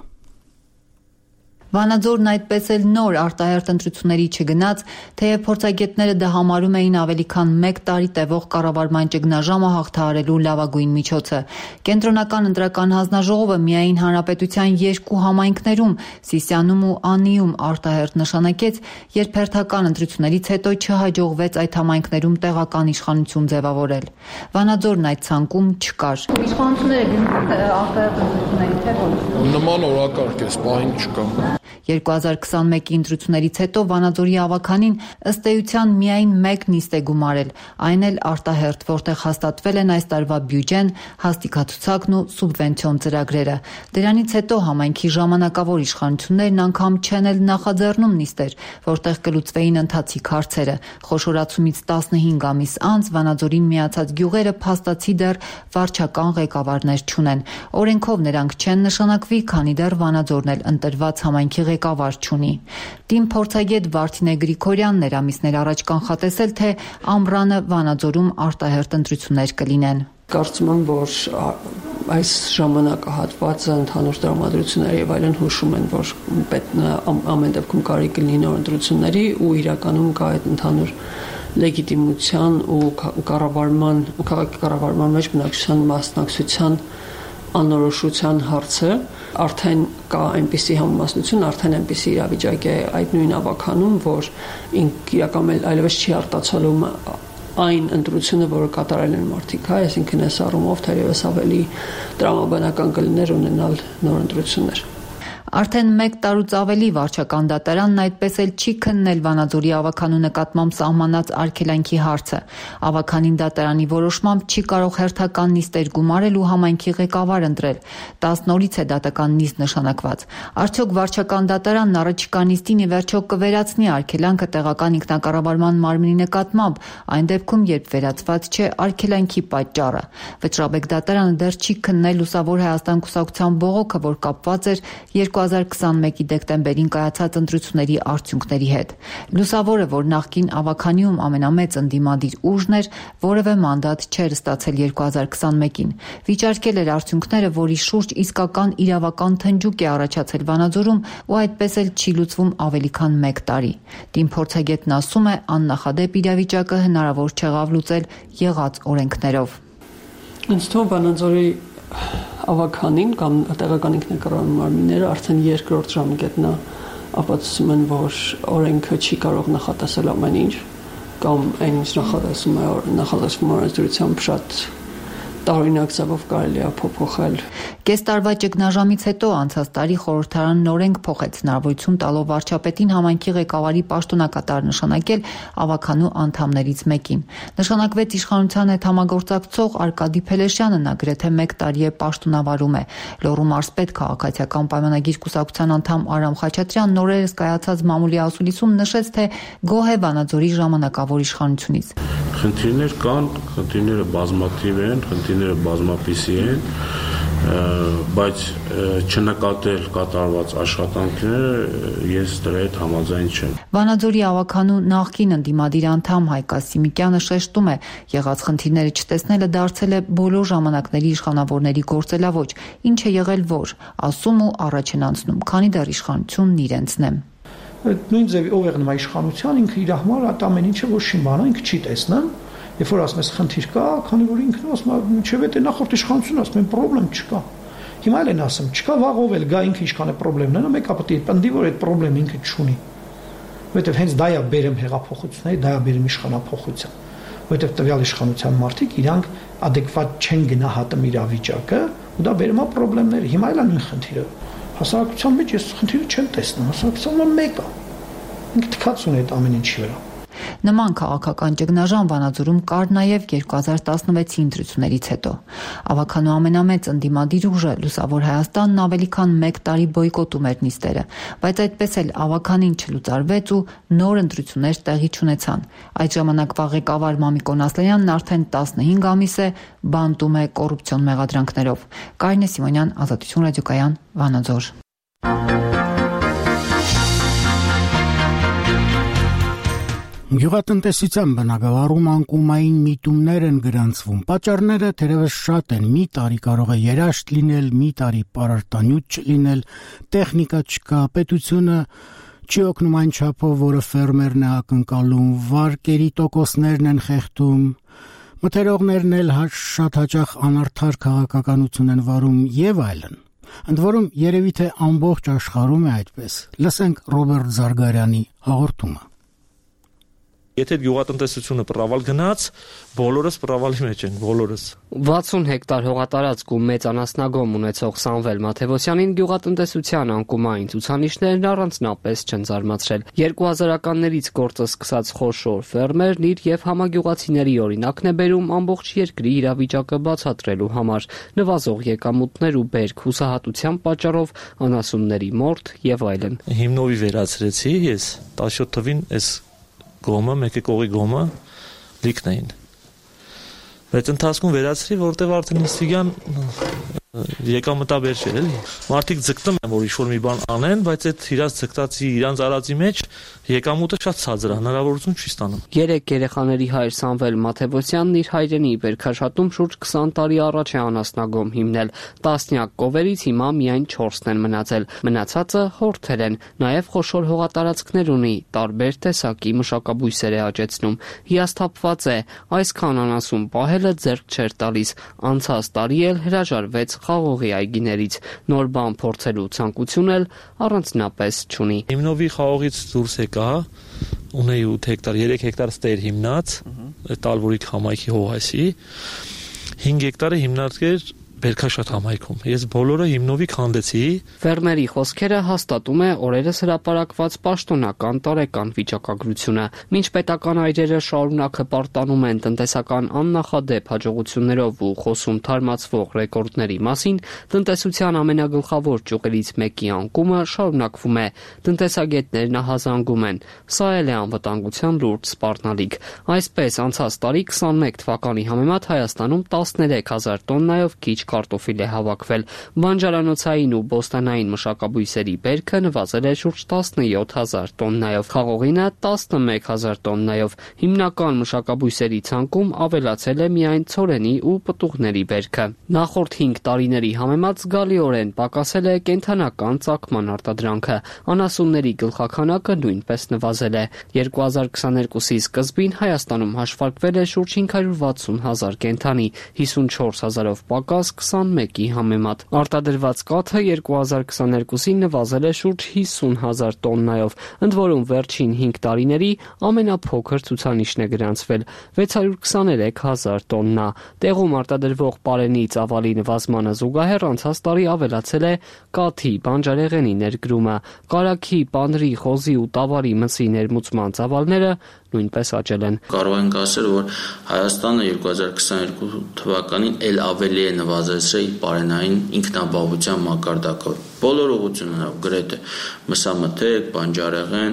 Վանաձորն այդպես էլ նոր արտահերթ ընտրությունների չգնաց, թեև փորձագետները դա համարում էին ավելի քան 1 տարի տևող կառավարման ճգնաժամը հաղթահարելու լավագույն միջոցը։ Կենտրոնական ընտրական հանձնաժողովը միայն հանրապետության 2 համայնքներում՝ Սիսիանում ու Անիում արտահերթ նշանակեց, երբ հերթական ընտրություններից հետո չհաջողվեց այդ համայնքներում տեղական իշխանություն ձևավորել։ Վանաձորն այդ ցանկում չկար։ Իշխանությունները գնացել արտահերթ ընտրությունների թե ոչ։ Նման օրակարգ է, սպահին չկա։ 2021-ի ընտրություններից հետո Վանաձորի ավականին ըստ էության միայն 1 նիստ է գումարել, այն էլ արտահերթ, որտեղ հաստատվել են այս տարվա բյուջեն, հաստիկացուցակն ու սուբվենցիոն ծրագրերը։ Դրանից հետո համայնքի ժամանակավոր իշխանություններն անգամ չեն էլ նախաձեռնում նիստեր, որտեղ կլուծվեին ընթացիկ հարցերը։ Խոշորացումից 15 ամիս անց Վանաձորին միացած գյուղերը փաստացի դեռ վարչական ղեկավարներ չունեն։ Օրենքով նրանք չեն նշանակվի, քանի դեռ Վանաձորն էլ ընտրված համայնքի ղեկավար չունի։ Տիմ փորձագետ Վարդինե Գրիգորյանն էր ամիսներ առաջ կանխատեսել, թե ամռանը Վանաձորում արտահերթ ընտրություններ կլինեն։ Կարծում եմ, որ այս ժամանակահատվածը ընդհանուր տրամադրությունները եւ այլն հուշում են, որ ամեն դեպքում կարիք կլինի նոր ընտրությունների ու իրականում կա այդ ընդհանուր լեգիտիմության ու քաղաքի կառավարման մեջ բնակչության մասնակցության անորոշության հարցը արդեն կա այնպիսի համամասնություն, արդեն այնպիսի իրավիճակ է այդ նույն ավականում, որ իրականում այլևս չի արտացոլում այն ընտրությունը, որը կատարել են մարդիկ, այսինքն այս առումով թերևս ավելի տրամաբանական կլիներ ունենալ նոր ընտրություններ։ Արդեն 1 տարուց ավելի վարչական դատարանն այդպես էլ չի քննել Վանաձորի ավականու նկատմամբ սահմանած արգելանքի հարցը։ Ավականին դատարանի որոշմամբ չի կարող հերթական նիստեր գումարել ու համայնքի ղեկավար ընտրել։ 10 նորից է դատական նիստ նշանակված։ Արդյոք վարչական դատարանն առաջիկա նիստին ի վերջո կվերացնի արգելանքը տեղական ինքնակառավարման մարմնի նկատմամբ, այն դեպքում, երբ վերացված չէ արգելանքի պատճառը։ Վճռաբեկ դատարանը դեռ չի քննել Լուսավոր Հայաստան կուսակցության բողոքը, որ կապված էր 2021-ի դեկտեմբերին կայացած ընտրությունների արդյունքների հետ։ Լուսավորը, որ նախկին ավականիում ամենամեծ ընդդիմադիր ուժն էր, որևէ մանդատ չէր ստացել 2021-ին։ Վիճարկել էր արդյունքները, որի շուրջ իսկական իրավական թնջուկ է առաջացել Վանաձորում ու այդպես էլ չի լուծվում ավելի քան 1 տարի։ Տիմ փորձագետն ասում է, աննախադեպ իրավիճակը հնարավոր չեղավ լուծել եղած օրենքներով։ Ինձ թվում Վանաձորի ավականին կամ տեղական ինքնակառավարման մարմինները արդեն երկրորդ ժամկետն ապացուցում են, որ օրենքը չի կարող նախատեսել ամեն ինչ կամ այն ինչ նախատեսվում է օրենսդրությամբ շատ տարօրինակ ձևով կարելի է փոփոխել։ Կես տարվա ճգնաժամից հետո անցած տարի խորհրդարանն օրենք փոխեց, հնարավորություն տալով վարչապետին համայնքի ղեկավարի պաշտոնակատար նշանակել ավականու անդամներից մեկին։ Նշանակվեց իշխանության հետ համագործակցող Արկադի Փելեշյանը, նա գրեթե 1 տարի է պաշտոնավարում է։ Լոռու մարզպետ քաղաքացիական պայմանագիր կուսակցության անդամ Արամ Խաչատրյանն օրերս կայացած մամուլի ասուլիսում նշեց, թե գոհ է Վանաձորի ժամանակավոր իշխանությունից։ Խնդիրներ կան, խնդիրները բազմաթիվ են, խնդիրները բազմապիսի են, բայց չնկատել կատարված աշխատանքները ես դրա հետ համաձայն չեմ։ Վանաձորի ավականու նախկին ընդդիմադիր անդամ Հայկ Ասիմիկյանը շեշտում է, եղած խնդիրները չտեսնելը դարձել է բոլոր ժամանակների իշխանավորների գործելավոճ, ինչը եղել որ, ասում ու առաջ են անցնում, քանի դեռ իշխանությունն իրենցն է։ Նույն ձևի ով եղնում է իշխանության, ինքը իր համար այդ ամեն ինչը ոչ մի բան, ինքը չի տեսնում։ Երբ որ ասում ես խնդիր կա, քանի որ ինքն ասում է, ինչեւ է նախորդ իշխանությունը ասում են պրոբլեմ չկա։ Հիմա էլ են ասում, չկա, վաղ ով էլ գա, ինքը իշխան է պրոբլեմն է, մեկը պետք է պնդի, որ այդ պրոբլեմը ինքը չունի։ Որովհետեւ հենց դա է բերեմ հեղափոխությունների, դա է բերեմ իշխանափոխության։ Որովհետեւ տվյալ իշխանության մարդիկ իրանք adekvat չեն գնահատում իրավիճակը, ու դա բերում է պրոբլեմներ։ Հիմա էլ է նույն խնդիրը։ Հասարակության մեջ ես խնդիրը չեմ տեսնում, հասարակությունը մեկ է։ Ինքը թքած ունի այդ ամեն ինչի վրա։ Նման քաղաքական ճգնաժամ Վանաձորում կար նաև 2016-ի ընտրություններից հետո։ Ավականու ամենամեծ ընդդիմադիր ուժը Լուսավոր Հայաստանն ավելի քան 1 տարի բոյկոտում էր նիստերը, բայց այդպես էլ ավականին չլուծարվեց ու նոր ընտրություններ տեղի չունեցան։ Այդ ժամանակվա ղեկավար Մամիկոն Ասլանյանն արդեն 15 ամիս է բանտում է կոռուպցիոն մեղադրանքներով։ Կարինե Սիմոնյան, Ազատություն ռադիոկայան, Վանաձոր։ Գյուղատնտեսության բնագավառում անկումային միտումներ են գրանցվում։ Պատճառները թերևս շատ են։ Մի տարի կարող է երաշտ լինել, մի տարի պարարտանյութ չլինել, տեխնիկա չկա, պետությունը չի օգնում այն չափով, որը ֆերմերն է ակնկալում, վարկերի տոկոսներն են խեղդում, մթերողներն էլ շատ հաճախ անարդար քաղաքականություն են վարում եւ այլն։ Ընդ որում երևի թե ամբողջ աշխարհում է այդպես։ Լսենք Ռոբերտ Զարգարյանի հաղորդումը։ Եթե գյուղատնտեսությունը պրավալ գնաց, բոլորս պրավալի մեջ են, բոլորս։ 60 հեկտար հողատարածք ու մեծ անասնագոմ ունեցող Սամվել Մաթևոսյանին գյուղատնտեսության անկումային ցուցանիշներն առանձնապես չեն զարմացրել։ 2000-ականներից գործը սկսած խոշոր ֆերմերն իր եւ համագյուղացիների օրինակն է բերում ամբողջ երկրի իրավիճակը բացատրելու համար։ Նվազող եկամուտներ ու բերք, հուսահատության պատճառով անասունների մորթ եւ այլն։ Հիմնովի վերացրեցի ես 17 թվին այս գոմը, մեկը կողի գոմը լիքն էին։ Բայց ընթացքում վերացրի, որտեղ արդեն ինստիգան եկամտաբեր չէր, էլի։ Մարդիկ ձգտում են, որ ինչ-որ մի բան անեն, բայց այդ իրաց ձգտածի, իրանց արածի մեջ եկամուտը շատ ցածր է, հնարավորություն չի ստանում։ 3 երեխաների հայր Սամվել Մաթևոսյանն իր հայրենի բերքաշատում շուրջ 20 տարի առաջ է անասնագոմ հիմնել։ Տասնյակ կովերից հիմա միայն 4-ն են մնացել։ Մնացածը հորթեր են, նաև խոշոր հողատարածքներ ունի, տարբեր տեսակի մշակաբույսեր է աճեցնում։ Հիասթափված է, այսքան անասուն պահելը ձեռք չէր տալիս։ Անցած տարի էլ հրաժարվեց խաղողի այգիներից, նոր բան փորձելու ցանկություն էլ առանձնապես չունի։ Հիմնովի խաղողից դուրս եկա, ունեի 8 հեկտար, 3 հեկտար ստեր հիմնած, Տալվորիկ համայնքի հողասի, 5 հեկտարը հիմնարկեր Բերքաշատ համայնքում։ Ես բոլորը հիմնովի քանդեցի։ Ֆերմերի խոսքերը հաստատում է օրերս հրապարակված պաշտոնական տարեկան վիճակագրությունը։ Մինչ պետական այրերը շարունակ հպարտանում են տնտեսական աննախադեպ հաջողություններով ու խոսում թարմացվող ռեկորդների մասին, տնտեսության ամենագլխավոր ճյուղերից մեկի անկումը շարունակվում է։ Տնտեսագետներն ահազանգում են։ Սա էլ է անվտանգության լուրջ սպառնալիք։ Այսպես անցած տարի 21 թվականի համեմատ Հայաստանում 13,000 տոննայով քիչ կարտոֆիլ է հավաքվել։ Բանջարանոցային ու բոստանային մշակաբույսերի բերքը նվազել է շուրջ 17,000 տոննայով, խաղողինը 11,000 տոննայով։ Հիմնական մշակաբույսերի ցանկում ավելացել է միայն ցորենի ու պտուղների բերքը։ Նախորդ 5 տարիների համեմատ զգալիորեն պակասել է կենդանական ծագման արտադրանքը։ Անասունների գլխաքանակը նույնպես նվազել է։ 2022-ի սկզբին Հայաստանում հաշվարկվել է շուրջ 560,000 կենդանի, 54,000-ով պակաս 21-ի համեմատ։ Արտադրված կաթը 2022-ին նվազել է շուրջ 50,000 տոննայով, ընդ որում վերջին 5 տարիների ամենափոքր ցուցանիշն է գրանցվել 623,000 տոննա։ Տեղում արտադրվող պարենի ծավալի նվազմանը զուգահեռ անցած տարի ավելացել է կաթի, բանջարեղենի ներկրումը, կարագի, պանրի, խոզի ու տավարի մսի ներմուծման ծավալները նույնպես աճել են։ Կարող ենք ասել, որ Հայաստանը 2022 թվականին ել ավելի է նվազեցրել պարենային ինքնաբավության մակարդակով։ Բոլոր ուղղություններով, գրեթե մսամթերք, բանջարեղեն,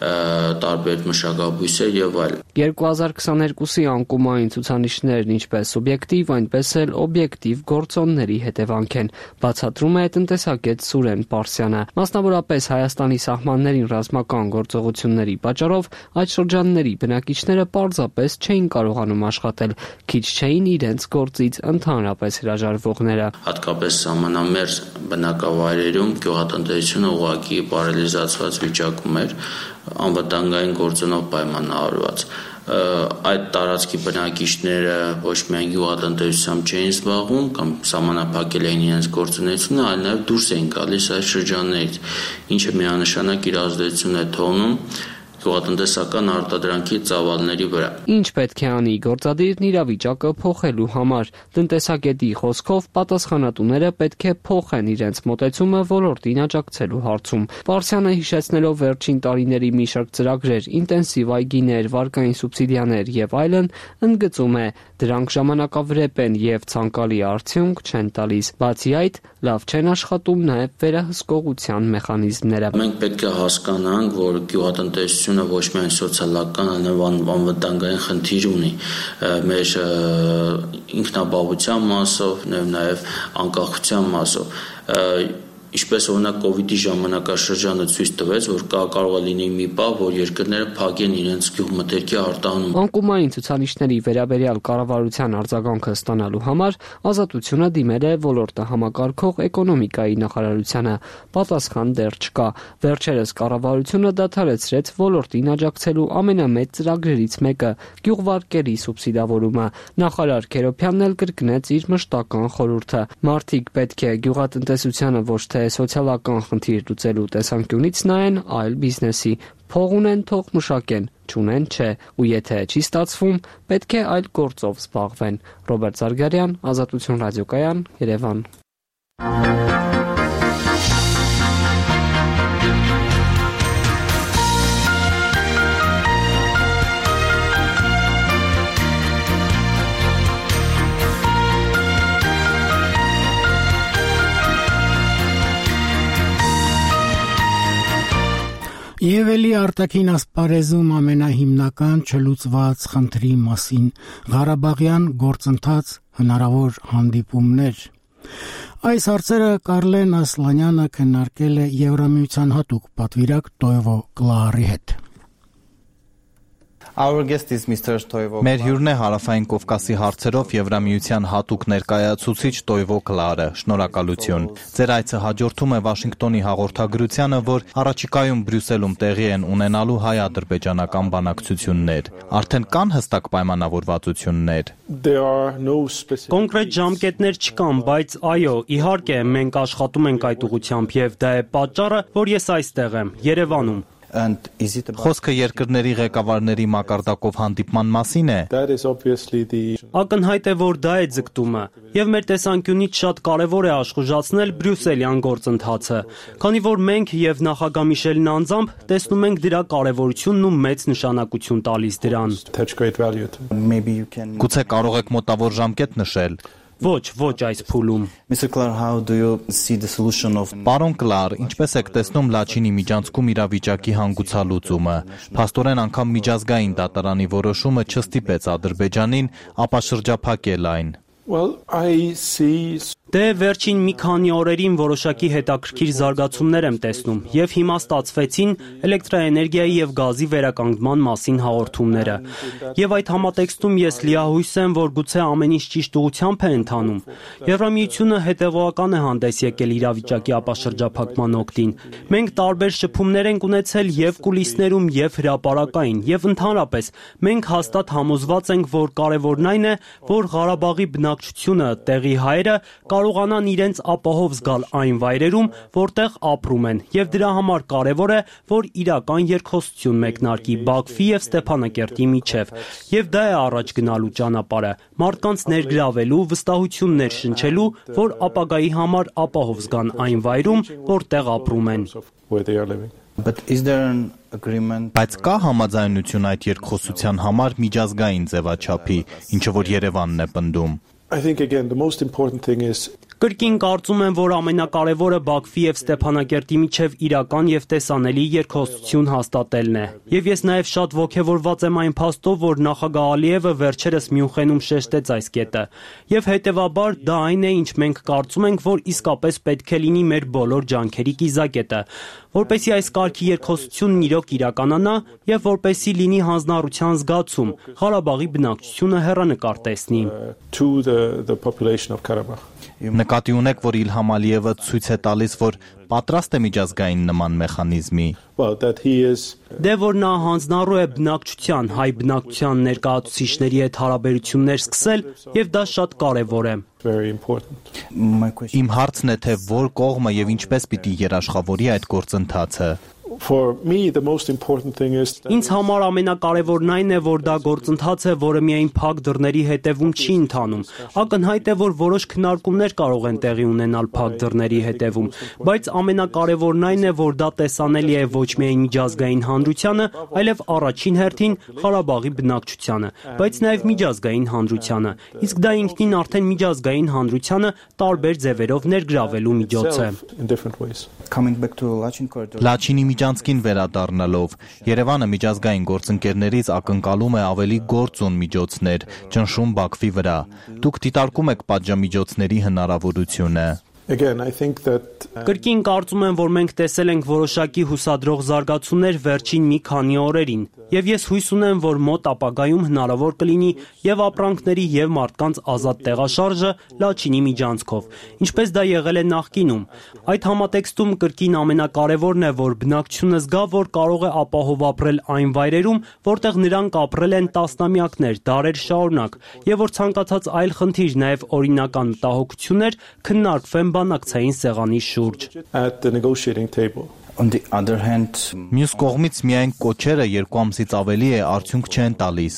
տարբեր մշակաբույսեր եւ այլն։ 2022-ի անկումային ցուցանիշներն ինչպես սուբյեկտիվ, այնպես էլ օբյեկտիվ գործոնների հետևանք են, բացատրում է տնտեսագետ Սուրեն Պարսյանը։ Մասնավորապես Հայաստանի սահմաններին ռազմական գործողությունների պատճառով այդ շրջանների բնակիչները պարզապես չէին կարողանում աշխատել, քիչ չէին իրենց գործից ընդհանրապես հրաժարվողները։ Հատկապես սահմանամերձ բնակավայրերում գյուղատնտեսությունը ուղղակի պարալիզացված վիճակում էր, անվտանգային գործոնով պայմանավորված։ Այդ տարածքի բնակիչները ոչ միայն գյուղատնտեսությամբ չէին զբաղվում կամ սահմանափակել էին իրենց գործունեությունը, այլ նաև դուրս էին գալիս այդ շրջաններից, ինչը միանշանակ իր ազդեցությունն է թողնում գյուղատնտեսական արտադրանքի ծավալների վրա։ Ինչ պետք է անի գործադիրն իրավիճակը փոխելու համար։ Տնտեսագետի խոսքով պատասխանատուները պետք է փոխեն իրենց մոտեցումը ոլորտին աջակցելու հարցում։ Պարսյանը հիշեցնելով վերջին տարիների մի շարք ծրագրեր, ինտենսիվ այգիներ, վարկային սուբսիդիաներ եւ այլն, ընդգծում է, դրանք ժամանակավրեպ են եւ ցանկալի արդյունք չեն տալիս։ Բացի այդ, լավ չեն աշխատում նաեւ վերահսկողության մեխանիզմները։ Մենք պետք է հասկանանք, որ գյուղատնտեսությունը ոչ միայն սոցիալական, այլև անվտանգային խնդիր ունի մեր ինքնաբավության մասով, նաև անկախության մասով։ Ինչպես օրինակ կոവിഡ്ի ժամանակաշրջանը ցույց տվեց, որ կարող է լինի մի պահ, որ երկրները փակեն իրենց գյուղմթերքի արտահանումը։ Անկումային ցուցանիշների վերաբերյալ կառավարության արձագանքը ստանալու համար Ազատությունը դիմել է ոլորտը համակարգող էկոնոմիկայի նախարարությանը։ Պատասխան դեռ չկա։ Վերջերս կառավարությունը դադարեցրեց ոլորտին աջակցելու ամենամեծ ծրագրերից մեկը՝ գյուղվարկերի սուբսիդավորումը։ Նախարար Քերոբյանն էլ կրկնեց իր մշտական խորհուրդը։ Մարդիկ պետք է գյուղատնտեսությանը ոչ թե սոցիալական խնդիր լուծելու տեսանկյունից նայեն, այլ բիզնեսի։ Փող ունեն, թող մշակեն, չունեն չէ, ու եթե չի ստացվում, պետք է այլ գործով զբաղվեն։ Ռոբերտ Զարգարյան, Ազատություն ռադիոկայան, Երևան։ Եվ էլի արտաքին ասպարեզում ամենահիմնական չլուծված խնդրի մասին Ղարաբաղյան գործընթաց հնարավոր հանդիպումներ։ Այս հարցերը Կարլեն Ասլանյանը քննարկել է Եվրամիության հատուկ պատվիրակ Տոյվո Կլարի հետ։ Մեր հյուրն է Հարավային Կովկասի հարցերով Եվրամիության հատուկ ներկայացուցիչ Տոյվո Կլարը։ Շնորհակալություն։ Ձեր այցը հաջորդում է Վաշինգտոնի հաղորդագրությանը, որ առաջիկայում Բրյուսելում տեղի են ունենալու հայ-ադրբեջանական բանակցություններ։ Արդեն կան հստակ պայմանավորվածություններ։ Կոնկրետ ժամկետներ չկան, բայց այո, իհարկե, մենք աշխատում ենք այդ ուղղությամբ եւ դա է պատճառը, որ ես այստեղ եմ, Երևանում։ Խոսքը երկրների ղեկավարների մակարդակով հանդիպման մասին է։ Ակնհայտ է, որ դա է ձգտումը, եւ մեր տեսանկյունից շատ կարեւոր է աշխուժացնել բրյուսելյան գործընթացը, քանի որ մենք եւ նախագահ Միշելն անձամբ տեսնում ենք դրա կարեւորությունն ու մեծ նշանակություն տալիս դրան։ Գուցե կարող եք մոտավոր ժամկետ նշել։ Ոչ այս փուլում։ Պարոն Կլար, ինչպես եք տեսնում Լաչինի միջանցքում իրավիճակի հանգուցալուծումը։ Փաստորեն անգամ միջազգային դատարանի որոշումը չստիպեց Ադրբեջանին ապաշրջափակել այն։ Դե վերջին մի քանի օրերին որոշակի հետաքրքիր զարգացումներ եմ տեսնում եւ հիմա ստացվեցին էլեկտրաէներգիայի եւ գազի վերականգնման մասին հաղորդումները։ Եվ այդ համատեքստում ես լիահույս եմ, որ գուցե ամեն ինչ ճիշտ ուղղությամբ է ընթանում։ Եվրամիությունը հետևողական է հանդես եկել իրավիճակի ապաշրջափակման օգտին։ Մենք տարբեր շփումներ ենք ունեցել եւ կուլիսներում եւ հրապարակային եւ ընդհանրապես մենք հաստատ համոզված ենք, որ կարեւորն այն է, որ Ղարաբաղի բնակչությունը, տեղի հայերը կարողանան իրենց ապահով զգալ այն վայրերում, որտեղ ապրում են, եւ դրա համար կարեւոր է, որ իրական երկխոսություն մեկնարկի Բաքվի եւ Ստեփանակերտի միջեւ, եւ դա է առաջ գնալու ճանապարհը, մարդկանց ներգրավելու, վստահություններ շնչելու, որ ապագայի համար ապահով զգան այն վայրում, որտեղ ապրում են։ Բայց կա համաձայնություն այդ երկխոսության համար միջազգային ձևաչափի, ինչը որ Երևանն է պնդում։ Կրկին կարծում եմ, որ ամենակարևորը Բաքվի եւ Ստեփանակերտի միջև իրական եւ տեսանելի երկխոսություն հաստատելն է։ Եվ ես նաեւ շատ ողջավորված եմ այն փաստով, որ նախագահ Ալիևը վերջերս Մյունխենում շեշտեց այս կետը։ Եվ հետեւաբար դա այն է, ինչ մենք կարծում ենք, որ իսկապես պետք է լինի մեր բոլոր ջանքերի կիզակետը, որպեսզի այս կարգի երկխոսությունն իրոք իրականանա եւ որպեսզի լինի հանձնառության զգացում, Ղարաբաղի բնակչությունը հեռանկար տեսնի։ Նկատի ունեք, որ Իլհամ Ալիևը ցույց է տալիս, որ պատրաստ է միջազգային նման մեխանիզմի։ Դե որ նա հանձնառու է բնակչության, հայ բնակչության ներկայացուցիչների հետ հարաբերություններ սկսել, եւ դա շատ կարեւոր է։ Իմ հարցն է, թե որ կողմը եւ ինչպես պիտի երաշխավորի այդ գործընթացը։ Ինձ համար ամենակարևորն այն է, որ դա գործընթաց է, որը միայն փակ դռների հետևում չի ընթանում։ Ակնհայտ է, որ որոշ քննարկումներ կարող են տեղի ունենալ փակ դռների հետևում, բայց ամենակարևորն այն է, որ դա տեսանելի է ոչ միայն միջազգային հանրությանը, այլև առաջին հերթին Ղարաբաղի բնակչությանը, բայց նաև միջազգային հանրությանը։ Իսկ դա ինքնին արդեն միջազգային հանրությանը տարբեր ձևերով ներգրավելու միջոց է։ Լաչինի միջանցքին վերադառնալով, Երևանը միջազգային գործընկերներից ակնկալում է ավելի գործուն միջոցներ, ճնշում Բաքվի վրա։ Դուք դիտարկում եք պատժամիջոցների հնարավորությունը։ Կրկին կարծում եմ, որ մենք տեսել ենք որոշակի հուսադրող զարգացումներ վերջին մի քանի օրերին, եւ ես հույս ունեմ, որ մոտ ապագայում հնարավոր կլինի եւ ապրանքների եւ մարդկանց ազատ տեղաշարժը Լաչինի միջանցքով, ինչպես դա եղել է նախկինում։ Այդ համատեքստում կրկին ամենակարևորն է, որ բնակչությունը զգա, որ կարող է ապահով ապրել այն վայրերում, որտեղ նրանք ապրել են տասնամյակներ, դարեր շարունակ, եւ որ ցանկացած այլ խնդիր, նաեւ օրինական մտահոգություններ քննարկվեն բանակցային սեղանի շուրջ։ Մյուս կողմից միայն կոչերը 2 ամսից ավելի է արդյունք չեն տալիս։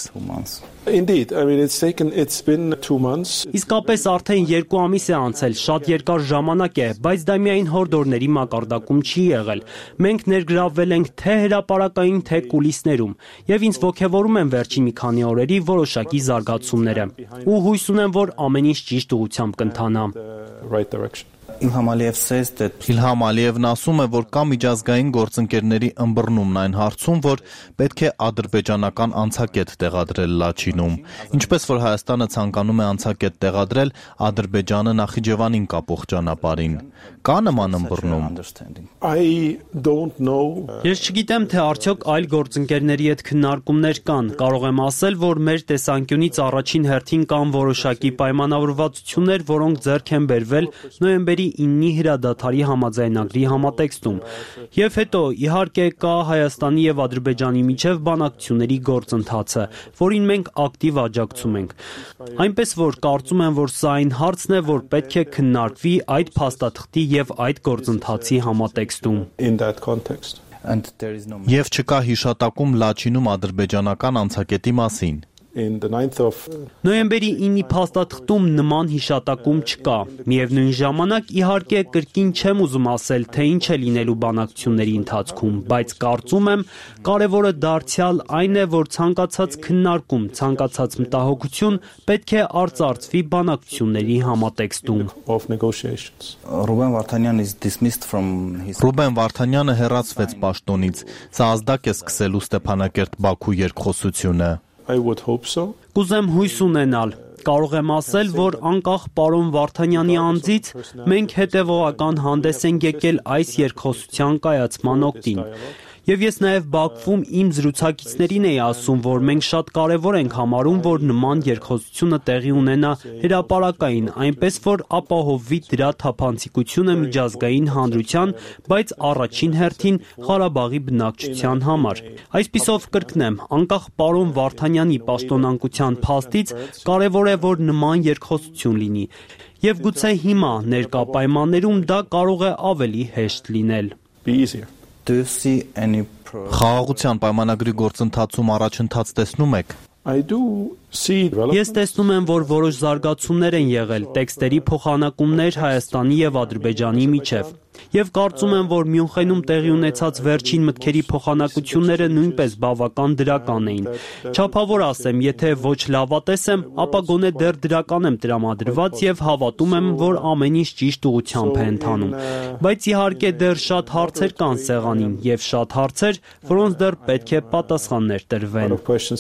Իսկապես արդեն 2 ամիս է անցել, շատ երկար ժամանակ է, բայց դա միայն հորդորների մակարդակում չի եղել։ Մենք ներգրավվել ենք թե հրապարակային, թե կուլիսներում, եւ ինձ ոգևորում են վերջին մի քանի օրերի որոշակի զարգացումները։ Ու հույս ունեմ, որ ամեն ինչ ճիշտ ուղղությամբ կընթանա։ Իլհամ Ալիևն ասում է, որ կա միջազգային գործընկերների ըմբռնումն այն հարցում, որ պետք է ադրբեջանական անցակետ տեղադրել Լաչինում։ Ինչպես որ Հայաստանը ցանկանում է անցակետ տեղադրել Ադրբեջանը Նախիջևանին կապող ճանապարհին։ Կա նման ըմբռնում։ Ես չգիտեմ, թե արդյոք այլ գործընկերների հետ քննարկումներ կան։ Կարող եմ ասել, որ մեր տեսանկյունից առաջին հերթին կան որոշակի պայմանավորվածություններ, որոնք ձեռք են բերվել նոյեմբերի 9-ի հրադադարի համաձայնագրի համատեքստում։ Եվ հետո, իհարկե, կա Հայաստանի եւ Ադրբեջանի միջև բանակցությունների գործընթացը, որին մենք ակտիվ աջակցում ենք։ Այնպես որ կարծում եմ, որ սա այն հարցն է, որ պետք է քննարկվի այդ փաստաթղթի եւ այդ գործընթացի համատեքստում։ Եվ չկա հիշատակում Լաչինում ադրբեջանական անցակետի մասին։ Նոյեմբերի 9-ի փաստաթղթում նման հիշատակում չկա։ Միևնույն ժամանակ, իհարկե, կրկին չեմ ուզում ասել, թե ինչ է լինելու բանակցությունների ընթացքում, բայց կարծում եմ, կարևորը դարձյալ այն է, որ ցանկացած քննարկում, ցանկացած մտահոգություն պետք է արծարծվի բանակցությունների համատեքստում։ Ռուբեն Վարդանյանը հեռացվեց պաշտոնից։ Սա ազդակ է սկսելու Ստեփանակերտ-Բաքու երկխոսությունը։ Կուզեմ հույս ունենալ։ Կարող եմ ասել, որ անկախ պարոն Վարդանյանի անձից մենք հետևողական հանդես ենք եկել այս երկխոսության կայացման օգտին։ Եվ ես նաև Բաքվում իմ զրուցակիցներին էի ասում, որ մենք շատ կարևոր ենք համարում, որ նման երկխոսությունը տեղի ունենա հրապարակային, այնպես որ ապահովվի դրա թափանցիկությունը միջազգային հանրության, բայց առաջին հերթին Ղարաբաղի բնակչության համար։ Այսպիսով կրկնեմ, անկախ պարոն Վարդանյանի պաշտոնանկության փաստից կարևոր է, որ նման երկխոսություն լինի։ Եվ գուցե հիմա ներկա պայմաններում դա կարող է ավելի հեշտ լինել։ Խաղաղության պայմանագրի գործընթացում առաջընթաց տեսնում եք։ Ես տեսնում եմ, որ որոշ զարգացումներ են եղել, տեքստերի փոխանակումներ Հայաստանի եւ Ադրբեջանի միջև։ Եվ կարծում եմ, որ Մյունխենում տեղի ունեցած վերջին մտքերի փոխանակությունները նույնպես բավական դրական էին։ Չափավոր ասեմ, եթե ոչ լավատես եմ, ապա գոնե դեռ դրական եմ տրամադրված եւ հավատում եմ, որ ամեն ինչ ճիշտ ուղղությամբ է ընթանում։ Բայց իհարկե դեռ շատ հարցեր կան սեղանին եւ շատ հարցեր, որոնց դեռ պետք է պատասխաններ տրվեն։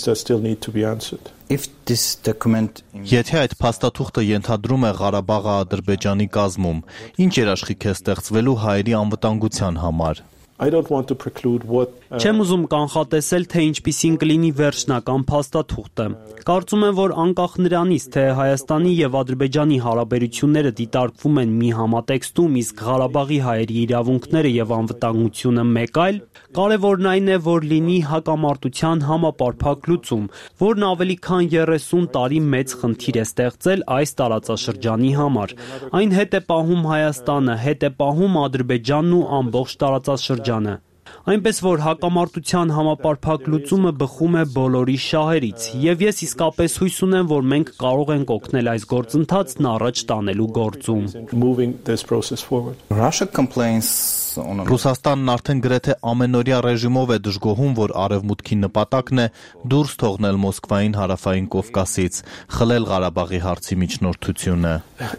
Եթե այդ փաստաթուղթը ենթադրում է Ղարաբաղը Ադրբեջանի կազմում, ինչ երաշխիք է ստեղծվելու հայերի անվտանգության համար։ Չեմ ուզում կանխատեսել, թե ինչպիսին կլինի վերջնական փաստաթուղթը։ Կարծում եմ, որ անկախ նրանից, թե Հայաստանի եւ Ադրբեջանի հարաբերությունները դիտարկվում են մի համատեքստում, իսկ Ղարաբաղի հայերի իրավունքները եւ անվտանգությունը մեկ այլ, կարևորն այն է, որ լինի հակամարտության համապարփակ լուծում, որն ավելի քան 30 տարի մեծ խնդիր է ստեղծել այս տարածաշրջանի համար։ Այն հետ է պահում Հայաստանը, հետ է պահում Ադրբեջանն ու ամբողջ տարածաշրջանը։ Այնպես որ հակամարտության համապարփակ լուծումը բխում է բոլորի շահերից, եւ ես իսկապես հույս ունեմ, որ մենք կարող ենք օգնել այս գործընթացն առաջ տանելու գործում։ Ռուսաստանն արդեն գրեթե ամենօրյա ռեժիմով է դժգոհում, որ Արևմուտքի նպատակն է դուրս թողնել Մոսկվային Հարավային Կովկասից, խլել Ղարաբաղի հարցի միջնորդությունը։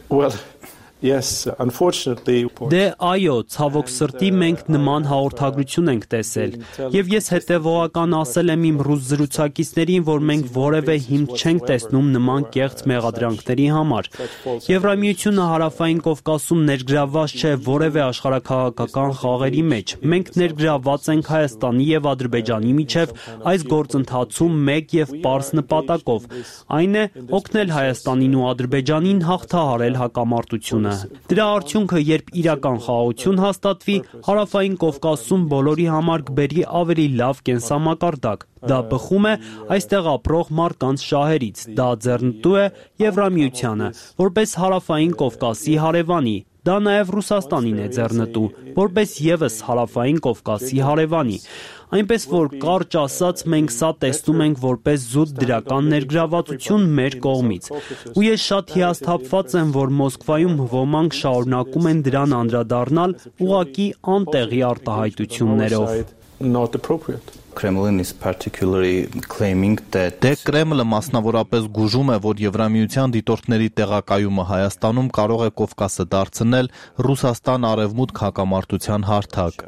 Դե այո, ցավոք սրտի մենք նման հաղորդագրություն ենք տեսել, եւ ես հետեւողական ասել եմ իմ ռուս զրուցակիցներին, որ մենք որևէ հիմք չենք տեսնում նման կեղծ մեղադրանքների համար։ Եվրամիությունը Հարավային Կովկասում ներգրավված չէ որևէ աշխարհաքաղաքական խաղերի մեջ։ Մենք ներգրավված ենք Հայաստանի եւ Ադրբեջանի միջև այս գործընթացում մեկ եւ պարզ նպատակով, այն է օգնել Հայաստանին ու Ադրբեջանին հաղթահարել հակամարտությունը։ Դրա արդյունքը, երբ իրական խաղաղություն հաստատվի, Հարավային Կովկասում բոլորի համար կբերի ավելի լավ կենսամակարդակ։ Դա բխում է այստեղ ապրող մարդկանց շահերից, դա ձեռնտու է Եվրամիությանը, որպես Հարավային Կովկասի հարևանի։ Դա նաև Ռուսաստանին է ձեռնտու, որպես եւս Հարավային Կովկասի հարևանի։ Այնպես որ կարճ ասած մենք սա տեսնում ենք որպես զուտ դրական ներգրավվածություն մեր կողմից։ Ու ես շատ հիասթափված եմ, որ Մոսկվայում ոմանք շարունակում են դրան անդրադառնալ ուղղակի անտեղի արտահայտություններով։ Կրեմլը մասնավորապես գուժում է, որ Եվրամիության դիտորդների տեղակայումը Հայաստանում կարող է Կովկասը դարձնել Ռուսաստան-Արևմուտք հակամարտության հարթակ։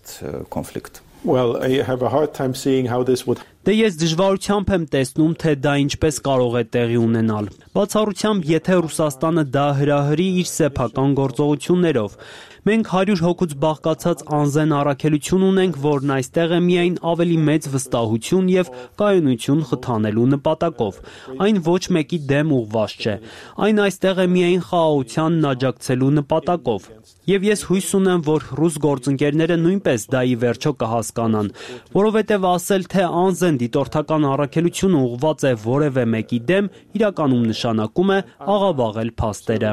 Դե ես դժվարությամբ եմ տեսնում, թե դա ինչպես կարող է տեղի ունենալ։ Բացառությամբ, եթե Ռուսաստանը դա հրահրի իր սեփական գործողություններով։ Մենք 100 հոգուց բաղկացած անզեն առաքելություն ունենք, որն այստեղ է միայն ավելի մեծ վստահություն եւ կայունություն խթանելու նպատակով։ Այն ոչ մեկի դեմ ուղղված չէ։ Այն այստեղ է միայն խաղաղությանն աջակցելու նպատակով։ Եվ ես հույս ունեմ, որ ռուս գործընկերները նույնպես դա ի վերջո կհասկանան, որովհետև ասել, թե անզեն դիտորդական առաքելությունը ուղղված է որևէ մեկի դեմ, իրականում նշանակում է աղավաղել փաստերը։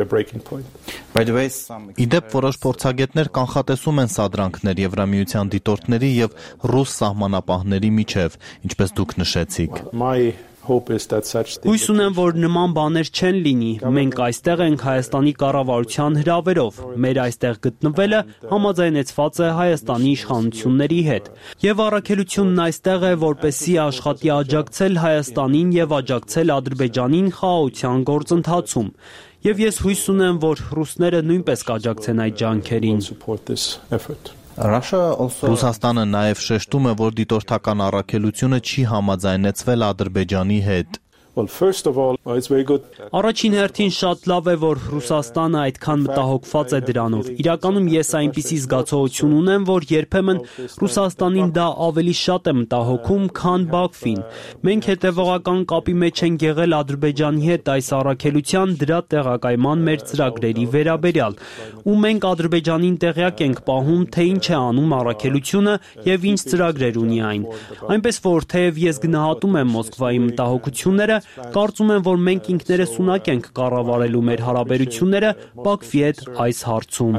Իդեպ որոշ փորձագետներ կանխատեսում են սադրանքներ Եվրամիության դիտորդների եւ ռուս սահմանապահների միջև, ինչպես դուք նշեցիք։ Հույս ունեմ, որ նման բաներ չեն լինի։ Մենք այստեղ ենք Հայաստանի կառավարության հրավերով։ Մեր այստեղ գտնվելը համաձայնեցված է Հայաստանի իշխանությունների հետ։ Եվ առաքելությունն այստեղ է, որպեսզի աշխատի աջակցել Հայաստանին եւ աջակցել Ադրբեջանին խաղաղության գործընթացում։ Եվ ես հույս ունեմ, որ ռուսները նույնպես կաջակցեն այդ ջանքերին։ Ռուսաստանը նաև շեշտում է, որ դիտորդական առաքելությունը չի համաձայնեցվել Ադրբեջանի հետ։ Well, first of all, it's very good. Առաջին հերթին շատ լավ է, որ Ռուսաստանը այդքան մտահոգված է դրանով։ Իրականում ես այնպիսի զգացողություն ունեմ, որ երբեմն Ռուսաստանին դա ավելի շատ է մտահոգում, քան Բաքվին։ Մենք հետևողական կապի մեջ ենք եղել Ադրբեջանի հետ այս առաքելության դրա տեղակայման մեր ծրագրերի վերաբերյալ, ու մենք Ադրբեջանին տեղյակ ենք պահում, թե ինչ է անում առաքելությունը եւ ինչ ծրագրեր ունի այն։ Այնպես որ թեև ես գնահատում եմ Մոսկվայի մտահոգությունները, կարծում եմ, որ մենք ինքներս ունակ ենք կառավարելու մեր հարաբերությունները Բաքվի հետ այս հարցում։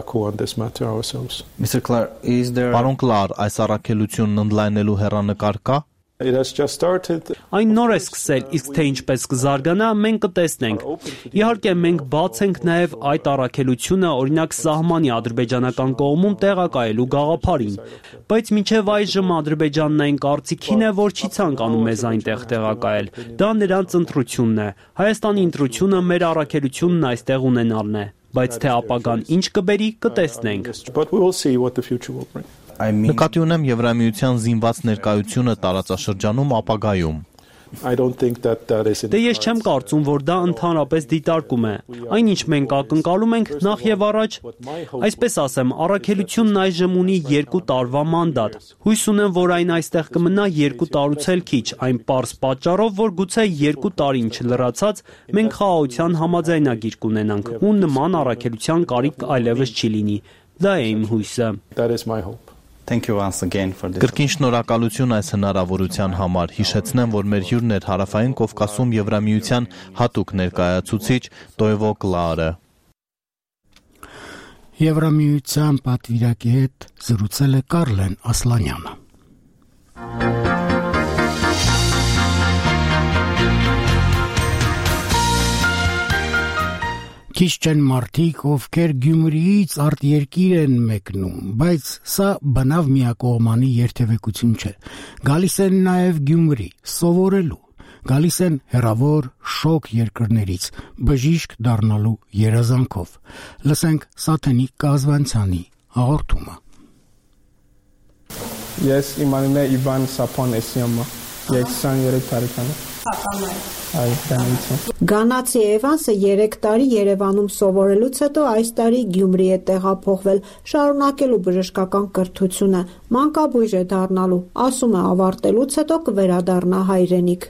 Պարոն Կլար, այս առաքելությունն ընդլայնելու հեռանկար կա։ Այն նոր է սկսել, իսկ թե ինչպես կզարգանա, մենք կտեսնենք։ Իհարկե, մենք բաց ենք նաև այդ առաքելությունը, օրինակ սահմանի ադրբեջանական կողմում տեղակայելու գաղափարին, բայց մինչև այժմ Ադրբեջանն այն կարծիքին է, որ չի ցանկանում մեզ այնտեղ տեղակայել։ Դա նրանց ընտրությունն է։ Հայաստանի ընտրությունը մեր առաքելությունն այստեղ ունենալն է, բայց թե ապագան ինչ կբերի, կտեսնենք։ Նկատի ունեմ Եվրամիության զինված ներկայությունը տարածաշրջանում ապագայում։ Դե ես չեմ կարծում, որ դա ընդհանրապես դիտարկում է։ Այն ինչ մենք ակնկալում ենք նախ եւ առաջ, այսպես ասեմ, առաքելությունն այժմ ունի 2 տարվա մանդատ։ Հույս ունեմ, որ այն այստեղ կմնա 2 տարուց էլ քիչ, այն պարզ պատճառով, որ գուցե 2 տարին չլրացած մենք խաղաղության համաձայնագիր կունենանք, ու նման առաքելության կարիք այլևս չի լինի։ Դա է իմ հույսը։ Կրկին շնորհակալություն այս հնարավորության համար։ Հիշեցնեմ, որ մեր հյուրն էր Հարավային Կովկասում Եվրամիության հատուկ ներկայացուցիչ Տոևո Կլարը։ Եվրամիության պատվիրակի հետ զրուցել է Կարլեն Ասլանյանը։ Քիչ չեն մարդիկ, ովքեր Գյումրիից արտերկիր են մեկնում, բայց սա բնավ միակողմանի երթևեկություն չէ։ Գալիս են նաև Գյումրի, սովորելու, գալիս են հեռավոր շոկ երկրներից, բժիշկ դառնալու երազանքով։ Լսենք Սաթենիկ Կազվանցյանի հաղորդումը։ Ես իմ անունն է Իվան Սապանեսյանը, 23 տարեկան եմ։ Գանացի Էվանսը 3 տարի Երևանում սովորելուց հետո այս տարի Գյումրի է տեղափոխվել, շարունակելու բժշկական կրթությունը, մանկաբույժ է դառնալու, ասում է ավարտելուց հետո կվերադառնա հայրենիք։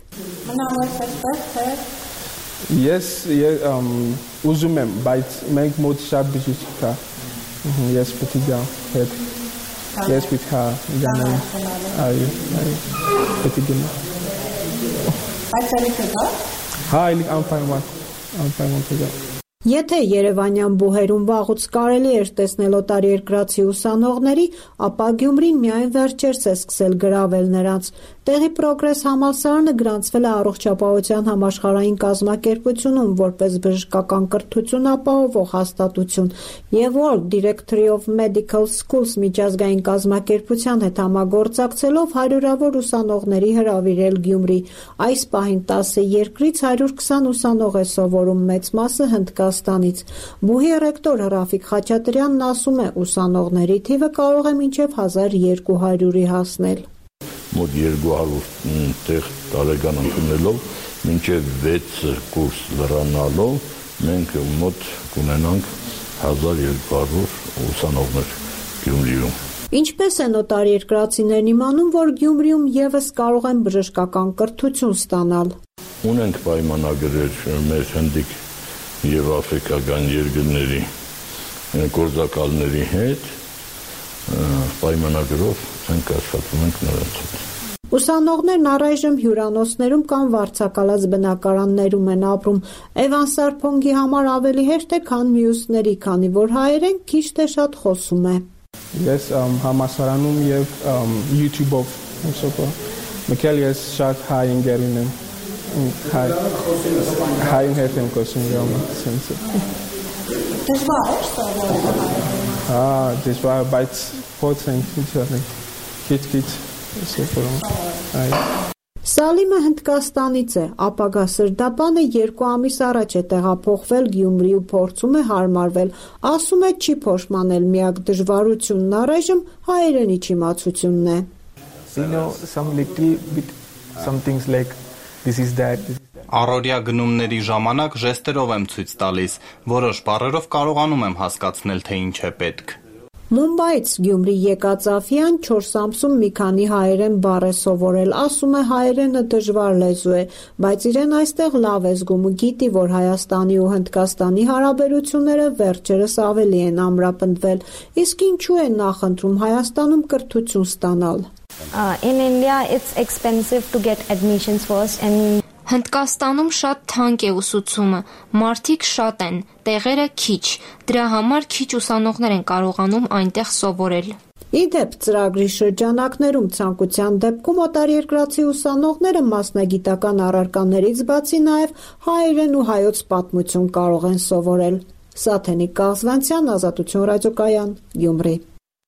Ես ուզում եմ, բայց մենք մոտ շատ բժիշկ կա, ես պետք է գամ հետ, ես պետք է գանեմ, պետք է գնամ։ Բայց ելիք է գա։ Հա, ելիք անպայման կգա։ Եթե Երևանյան բուհերում վաղուց կարելի էր տեսնել օտարերկրացի ուսանողների, ապա Գյումրին միայն վերջերս է սկսել գրավել նրանց։ Տեղի Պրոգրես համալսարանը գրանցվել է առողջապահության համաշխարհային կազմակերպությունում որպես բժշկական կրթություն ապահովող հաստատություն եւ World Directory of Medical Schools միջազգային կազմակերպության հետ համագործակցելով հարյուրավոր ուսանողների հրավիրել Գյումրի։ Այս պահին 10 երկրից 120 ուսանող է սովորում, մեծ մասը Հնդկաստանից։ Բուհի ռեկտոր Ռաֆիկ Խաչատրյանն ասում է, ուսանողների թիվը կարող է մինչև 1200-ի հասնել։ Մոտ 200 տեղ տարեկան ընդունելով, մինչև 6 կուրս լրանալով, մենք մոտ կունենանք 1200 ուսանողներ Գյումրիում։ Ինչպես են օտարերկրացիներն իմանում, որ Գյումրիում եւս կարող են բժշկական կրթություն ստանալ։ Ունենք պայմանագրեր մեր հնդիկ եւ աֆրիկական երկրների գործակալների հետ, պայմանագրով մենք աշխատում ենք նրանց հետ։ Ուսանողներն առայժմ հյուրանոցներում կամ վարձակալած բնակարաններում են ապրում։ Էվան Սարփոնգի համար ավելի հեշտ է, քան մյուսների, քանի որ հայերեն քիչ թե շատ խոսում է։ Ես համասարանում եւ YouTube-ով սովորում։ Մեկել ես շատ հայ ընկերուն եմ։ Հայ հետ եմ խոսում sense։ Դժվար է սովորել։ Հա, դժվար, բայց փոխենք ինքնուրույն։ Քիչ սովորում։ Սալիմը Հնդկաստանից է, ապագա սրդաբանը 2 ամիս առաջ է տեղափոխվել Գյումրի ու փորձում է հարմարվել, ասում է չի փոշմանել միակ դժվարությունն առայժմ հայերենի չիմացությունն է։ Առօրյա գնումների ժամանակ ժեստերով եմ ցույց տալիս, որոշ բառերով կարողանում եմ հասկացնել, թե ինչ է պետք։ Մումբայից Գյումրի եկած Աֆիան 4 ամսում մի քանի հայերեն բառ է սովորել, ասում է հայերենը դժվար լեզու է, բայց իրեն այստեղ լավ է զգում ու գիտի, որ Հայաստանի ու Հնդկաստանի հարաբերությունները վերջերս ավելի են ամրապնդվել, իսկ ինչու է նախընտրում Հայաստանում կրթություն ստանալ։ In India it's expensive to get admissions first and Հնդկաստանում շատ թանկ է ուսուցումը, մարդիկ շատ են, տեղերը քիչ, դրա համար քիչ ուսանողներ են կարողանում այնտեղ սովորել։ Իդեպ ծրագրի շրջանակներում ցանկության դեպքում օտարերկրացի ուսանողները մասնագիտական առարկաներից բացի նաև հայերեն ու հայոց պատմություն կարող են սովորել։ Սաթենիկ Կաղզվանցյան, Ազատություն ռադիոկայան, Գյումրի։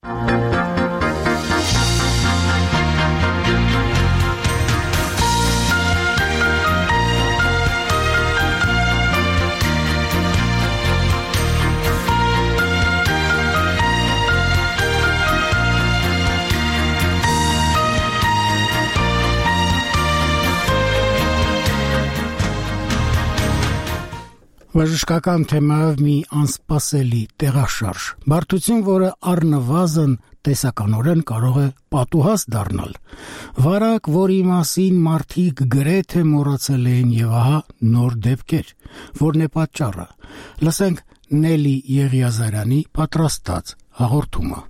Բժշկական թեմայով մի անսպասելի տեղաշարժ, բարդություն, որը առնվազն տեսականորեն կարող է պատուհաս դառնալ։ Վարակ, որի մասին մարդիկ գրեթե մոռացել էին եւ ահա նոր դեպքեր, որն է պատճառը։ Լսենք Նելի Եղիազարյանի պատրաստած հաղորդումը։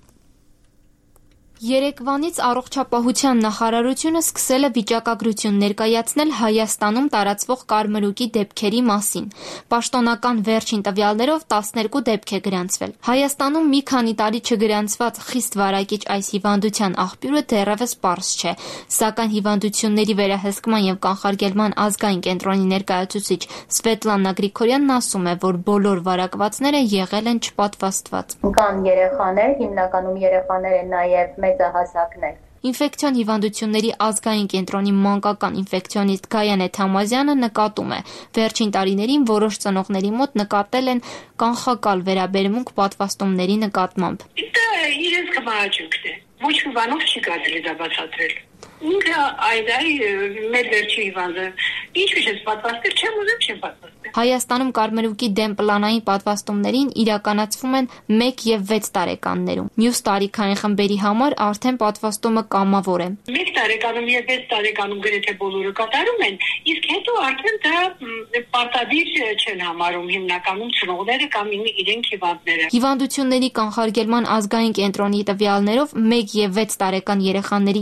Երեկվանից առողջապահության նախարարությունը սկսել է վիճակագրություն ներկայացնել Հայաստանում տարածվող կարմրուկի դեպքերի մասին։ Պաշտոնական վերջին տվյալներով 12 դեպք է գրանցվել։ Հայաստանում մի քանի տարի չգրանցված խիստ վարակիչ այս հիվանդության աղբյուրը դեռևս պարզ չէ, սակայն հիվանդությունների վերահսկման եւ կանխարգելման ազգային կենտրոնի ներկայացուցիչ Սվետլանա Գրիգորյանն ասում է, որ բոլոր վարակվածները եղել են չպատվաստված։ Կան երեխաներ, հիմնականում երեխաներ են նաեւ մեծահասակներ։ Ինֆեկցիոն հիվանդությունների ազգային կենտրոնի մանկական ինֆեկցիոնիստ Գայանե Թամազյանը նկատում է, վերջին տարիներին որոշ ծնողների մոտ նկատել են կանխակալ վերաբերմունք պատվաստումների նկատմամբ։ Դա իրենց կմահաճուկն է։ Ոչ մի բանով չի կարելի դա բացատրել։ Ինքը այդայի մեր վերջի հիվանդը ինչու՞ ես պատվաստել, չեմ ուզում, չեմ պատվաստել։ Հայաստանում կարմրուկի դեմ պլանային պատվաստումներին իրականացվում են 1 եւ 6 տարեկաններում։ Մյուս տարիքային խմբերի համար արդեն պատվաստումը կամավոր է։ 1 տարեկանում եւ 6 տարեկանում գրեթե բոլորը կատարում են, իսկ հետո արդեն դա պարտադիր չեն համարում հիմնականում ծնողները կամ իրենք հիվանդները։ Հիվանդությունների կանխարգելման ազգային կենտրոնի տվյալներով 1 եւ 6 տարեկան երեխաների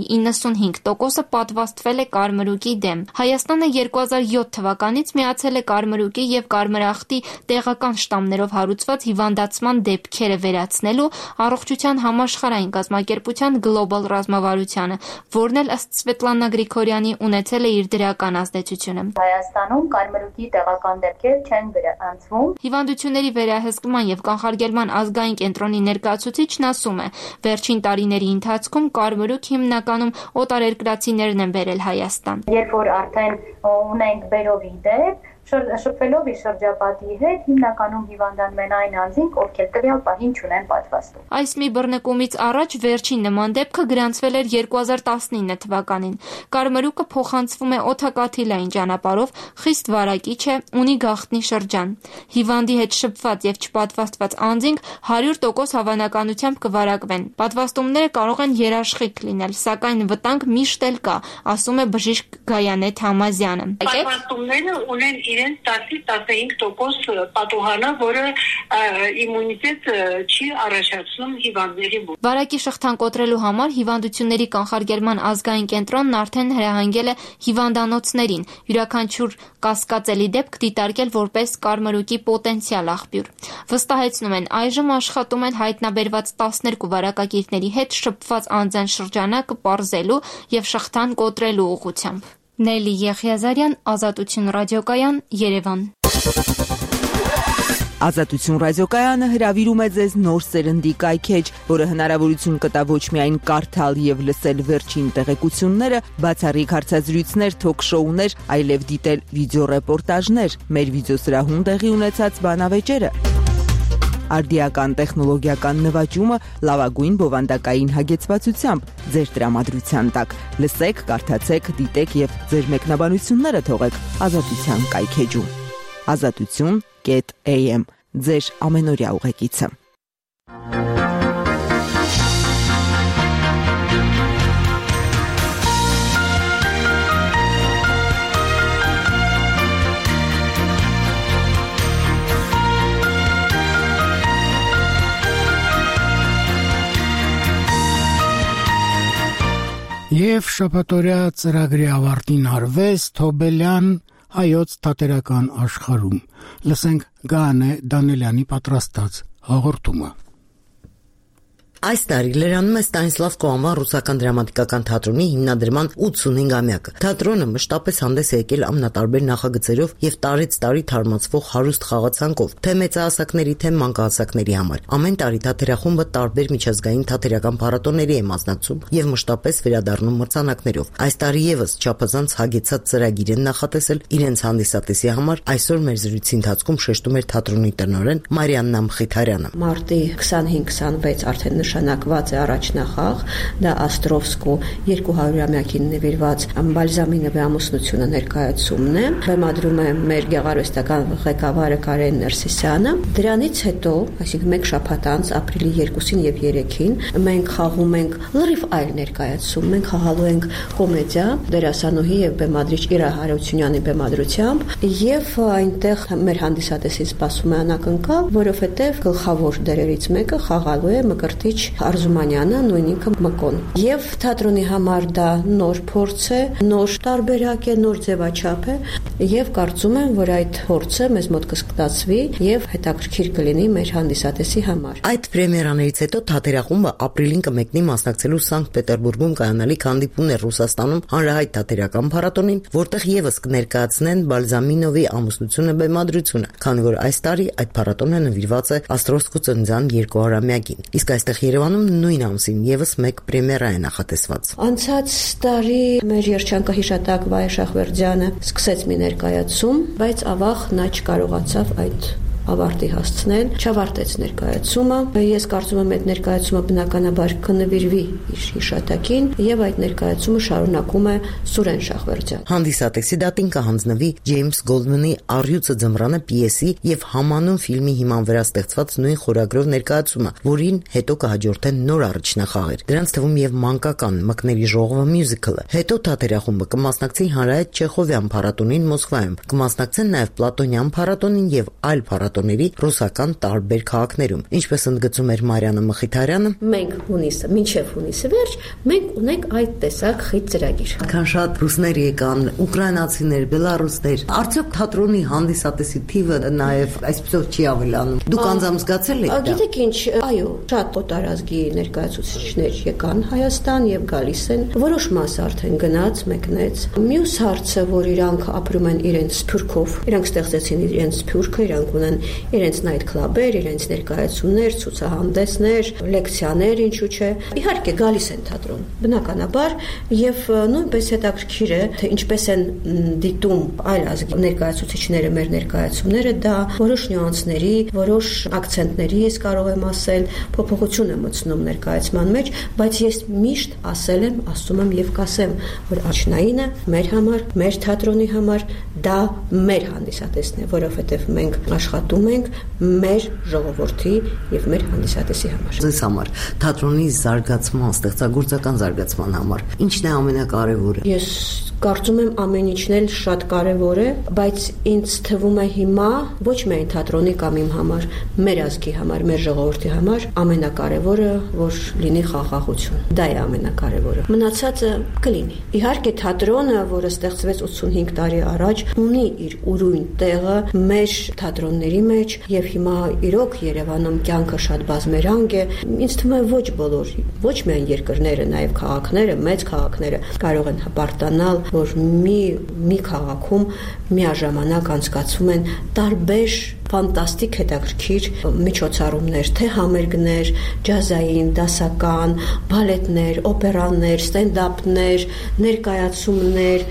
95%-ը պատվաստվել է կարմրուկի դեմ։ Հայաստանը 2007 թվականից միացել է կարմրուկի եւ կարմրախտի տեղական շտամներով հարուցված հիվանդացման դեպքերը վերացնելու առողջության համաշխարհային կազմակերպության գլոբալ ռազմավարությանը, որն էլ ըստ Սվետլանա Գրիգորյանի ունեցել է իր դրական ազդեցությունը։ Հայաստանում կարմրուկի տեղական դեպքեր չեն գրանցվում։ Հիվանդությունների վերահսկման եւ կանխարգելման ազգային կենտրոնի ներկայացուցիչն ասում է, վերջին տարիների ընթացքում կարմրուկ հիմնականում օտարերկրացիներն են բերել Հայաստան։ Երբ որ արդեն ունենք բերովի դեպք, շփվելով իր շրջապատի հետ, հիմնականում հիվանդանում են այն անձինք, ովքեր տվյալ պահին չունեն պատվաստում։ Այս մի բռնկումից առաջ վերջին նման դեպքը գրանցվել էր 2019 թվականին։ Կարմրուկը փոխանցվում է օդակաթիլային ճանապարհով, խիստ վարակիչ է, ունի գաղտնի շրջան։ Հիվանդի հետ շփված եւ չպատվաստված անձինք 100% հավանականությամբ կվարակվեն։ Պատվաստումները կարող են երաշխիք լինել, սակայն վտանգ միշտ էլ կա, ասում է բժիշկ Գայանե Թամազյանը։ Պատվաստումները ունեն իրենց 10-15% պատուհանը, որը իմունիտետ չի առաջացնում հիվանդների մոտ։ Վարակի շղթան կոտրելու համար հիվանդությունների կանխարգելման ազգային կենտրոնն արդեն հրահանգել է հիվանդանոցներին յուրաքանչյուր կասկածելի դեպք դիտարկել որպես կարմրուկի պոտենցիալ աղբյուր։ Վստահեցնում են, այժմ աշխատում են հայտնաբերված 12 վարակագիրների հետ շփված անձանց շրջանակը պարզելու եւ շղթան կոտրելու ուղղությամբ։ Նելի Եղիազարյան, Ազատություն ռադիոկայան, Երևան։ Ազատություն ռադիոկայանը հրավիրում է ձեզ նոր սերնդի կայքեջ, որը հնարավորություն կտա ոչ միայն կարդալ եւ լսել վերջին տեղեկությունները, բացառիկ հարցազրույցներ, թոք-շոուներ, այլև դիտել վիդեոռեպորտաժներ, մեր վիդեոսրահում տեղի ունեցած բանավեճերը։ արդիական տեխնոլոգիական նվաճումը լավագույն բովանդակային հագեցվածությամբ ձեր տրամադրության տակ։ Լսեք, կարդացեք, դիտեք եւ ձեր մեկնաբանությունները թողեք Ազատության կայքեջում։ Azatutun.am ձեր ամենօրյա ուղեկիցը։ Եվ շաբաթօրյա ծրագրի ավարտին արվեստ Հոբելյան հայոց թատերական աշխարհում։ Լսենք Գանե Դանելյանի պատրաստած հաղորդումը։ Այս տարի լրանում է Ստանիսլավ Կոամվան ռուսական դրամատիկական թատրոնի հիմնադրման 85-ամյակը։ Թատրոնը մշտապես հանդես է եկել ամենատարբեր նախագծերով եւ տարեց տարի թարմացվող հարուստ խաղացանկով, թե մեծահասակների, թե մանկահասակների համար։ Ամեն տարի թատերախումբը տարբեր միջազգային թատերական փառատոների է մասնակցում եւ մշտապես վերադառնում մրցանակներով։ Այս տարի եւս չափազանց հագեցած ծրագիր են նախատեսել իրենց հանդիսատեսի համար։ Այսօր մեր զրույցի ընթացքում շեշտում էր թատրոնի տնօրեն Մարիաննա Մխիթարյանը։ Մարտի 25-26 արդեն նշանակված է առաջնախաղ, դա Աստրովսկու 200-ամյակին նվիրված Բալզամինովի ամուսնությունը ներկայացումն է, բեմադրում է մեր գեղարվեստական ղեկավարը Կարեն Ներսիսյանը։ Դրանից հետո, այսինքն մեկ շաբաթ անց, ապրիլի 2-ին եւ 3-ին, մենք խաղում ենք լրիվ այլ ներկայացում, մենք խաղալու ենք կոմեդիա, դերասանուհի եւ բեմադրիչ Իրա Հարությունյանի բեմադրությամբ, եւ այնտեղ մեր հանդիսատեսին սպասում է անակնկալ, որովհետեւ գլխավոր դերերից մեկը խաղալու է Մկրտիչ Արզումանյանը, նույն ինքը Մկոն։ Եվ թատրոնի համար դա նոր փորձ է, նոր տարբերակ է, նոր ձևաչափ է, եւ կարծում եմ, որ այդ փորձը մեզ մոտ կսկտացվի եւ հետաքրքիր կլինի մեր հանդիսատեսի համար։ Այդ պրեմիերաներից հետո թատերախումբը ապրիլին կմեկնի մասնակցելու Սանկտ Պետերբուրգում կայանալիք հանդիպումներ Ռուսաստանում հանրահայտ թատերական փառատոնին, որտեղ եւս կներկայացնեն Բալզամինովի ամուսնությունը բեմադրությունը, քանի որ այս տարի այդ փառատոնը նվիրված է Աստրովսկու ծննդյան 200-ամյակին։ Իսկ այստեղ Երևանում նույն ամսին եւս մեկ պրեմիերա է նախատեսված։ Անցած տարի մեր երջանկահիշատակ Վայե Շախվերդյանը սկսեց մի ներկայացում, բայց ավաղ նա չկարողացավ այդ ավարտի հասցնել, չավարտեց ներկայացումը։ Ես կարծում եմ, այդ ներկայացումը բնականաբար կնվիրվի իր հիշատակին եւ այդ ներկայացումը շարունակում է Սուրեն Շախվերդյանը։ Հանդիսատեսի դատին կհանձնվի Ջեյմս Գոլդմանի Առյուծը ձմռանը պիեսի եւ Համանուն ֆիլմի հիման վրա ստեղծված նույն խորագրով ներկայացումը, որին հետո կհաջորդեն նոր առաջնախաղեր։ Դրանց թվում եւ մանկական Մկների ժողովը մյուզիկլը։ Հետո թատերախումբը կմասնակցի հանրահայտ Չեխովյան փառատոնին Մոսկվայում, կմասնակցեն նաեւ Պլատոնյան փառատոնին եւ այլ փառատոների ռուսական տարբեր քաղաքներում։ Ինչպես ընդգծում էր Մարիաննա Մխիթարյանը, մենք հունիսը, մինչև հունիսի վերջ, մենք ունենք այդ տեսակ խիտ ծրագիր։ Քան շատ ռուսներ եկան, ուկրաինացիներ, բելարուսներ, արդյոք թատրոնի հանդիսատեսի թիվը նաեւ այսպես չի ավելանում։ Դուք անձամբ զգացել եք դա։ Գիտեք ինչ, այո, շատ օտարազգի ներկայացուցիչներ եկան Հայաստան եւ գալիս են։ Որոշ մաս արդեն գնաց, մեկնեց։ Մյուս հարցը, որ իրանք ապրում են իրենց սփյուռքով, իրանք ստեղծեցին իրենց սփյուռքը, իրանք ունեն իրենց նայթ քլաբեր, իրենց ներկայացումներ, ցուցահանդեսներ, լեկցիաներ, ինչու՞ չէ։ Իհարկե գալիս են թատրոն, բնականաբար, եւ նույնպես հետաքրքիր է, թե ինչպես են դիտում այլ ազգի ներկայացուցիչները մեր ներկայացումները, դա որոշ նյուանսների, որոշ ակցենտների ես կարող եմ ասել, փոփոխություն է մտցնում ներկայացման մեջ, բայց ես միշտ ասել եմ, ասում եմ եւ կասեմ, որ աչնայինը մեր համար, մեր թատրոնի համար դա մեր հանդիսատեսն է, որովհետեւ մենք աշխատում ենք մեր ժողովրդի եւ մեր հանդիսատեսի համար։ Ձեզ համար թատրոնի զարգացման, ստեղծագործական զարգացման համար ինչն է ամենակարևորը։ Ես կարծում եմ ամեն ինչն էլ շատ կարևոր է, բայց ինձ թվում է հիմա ոչ միայն թատրոնի կամ իմ համար, մեր ազգի համար, մեր ժողովրդի համար ամենակարևորը, որ լինի խաղաղություն։ Դա է ամենակարևորը։ Մնացածը կլինի։ Իհարկե թատրոնը, որը ստեղծվեց 85 տարի առաջ, ունի իր ուրույն տեղը մեր թատրոնների մեջ եւ հիմա իրոք Երևանում կյանքը շատ բազմերանգ է։ Ինձ թվում է ոչ բոլոր, ոչ միայն երկրները, նաեւ քաղաքները, մեծ քաղաքները կարող են հպարտանալ, որ մի քաղաքում միաժամանակ անցկացվում են տարբեր ֆանտաստիկ հետաքրքիր միջոցառումներ, թե համերգներ, ջազային, դասական, բալետներ, օպերաներ, ստենդափներ, ներկայացումներ,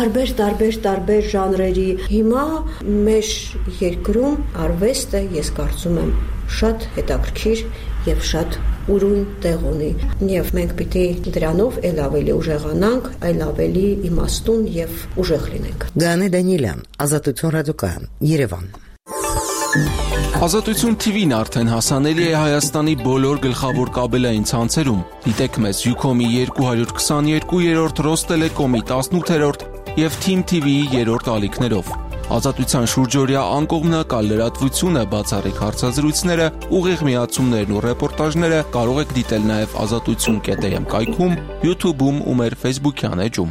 տարբեր ժանրերի։ Հիմա մեր երկրում արվեստը, ես կարծում եմ, շատ հետաքրքիր եւ շատ ուրույն տեղ ունի եւ մենք պիտի դրանով ել ավելի ուժեղանանք, այլ ավելի իմաստուն եւ ուժեղ լինենք։ Գանե Դանիելյան, Ազատություն ռադիոկայան, Երևան։ Ազատություն TV-ն արդեն հասանելի է Հայաստանի բոլոր գլխավոր կաբելային ցանցերում։ Դիտեք մեզ Ucom-ի 222-րդ, Ռոստելեկոմի 18-րդ եւ Team TV-ի 3-րդ ալիքներով։ Ազատության շուրջօրյա անկողմնակալ լրատվությունը, բացառիկ հարցազրույցները, ուղիղ միացումներն ու ռեպորտաժները կարող եք դիտել նաեւ azatutsun.am կայքում, YouTube-ում ու մեր Facebook-յան էջում։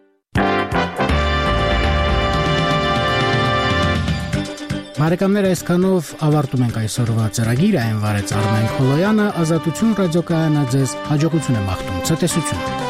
Բարեկամներ, այսքանով ավարտում ենք այսօրվա ծրագիրը, այն վարեց Արմեն Խոլոյանը, Ազատություն ռադիոկայանը ձեզ հաջողություն է մաղթում, ցտեսություն։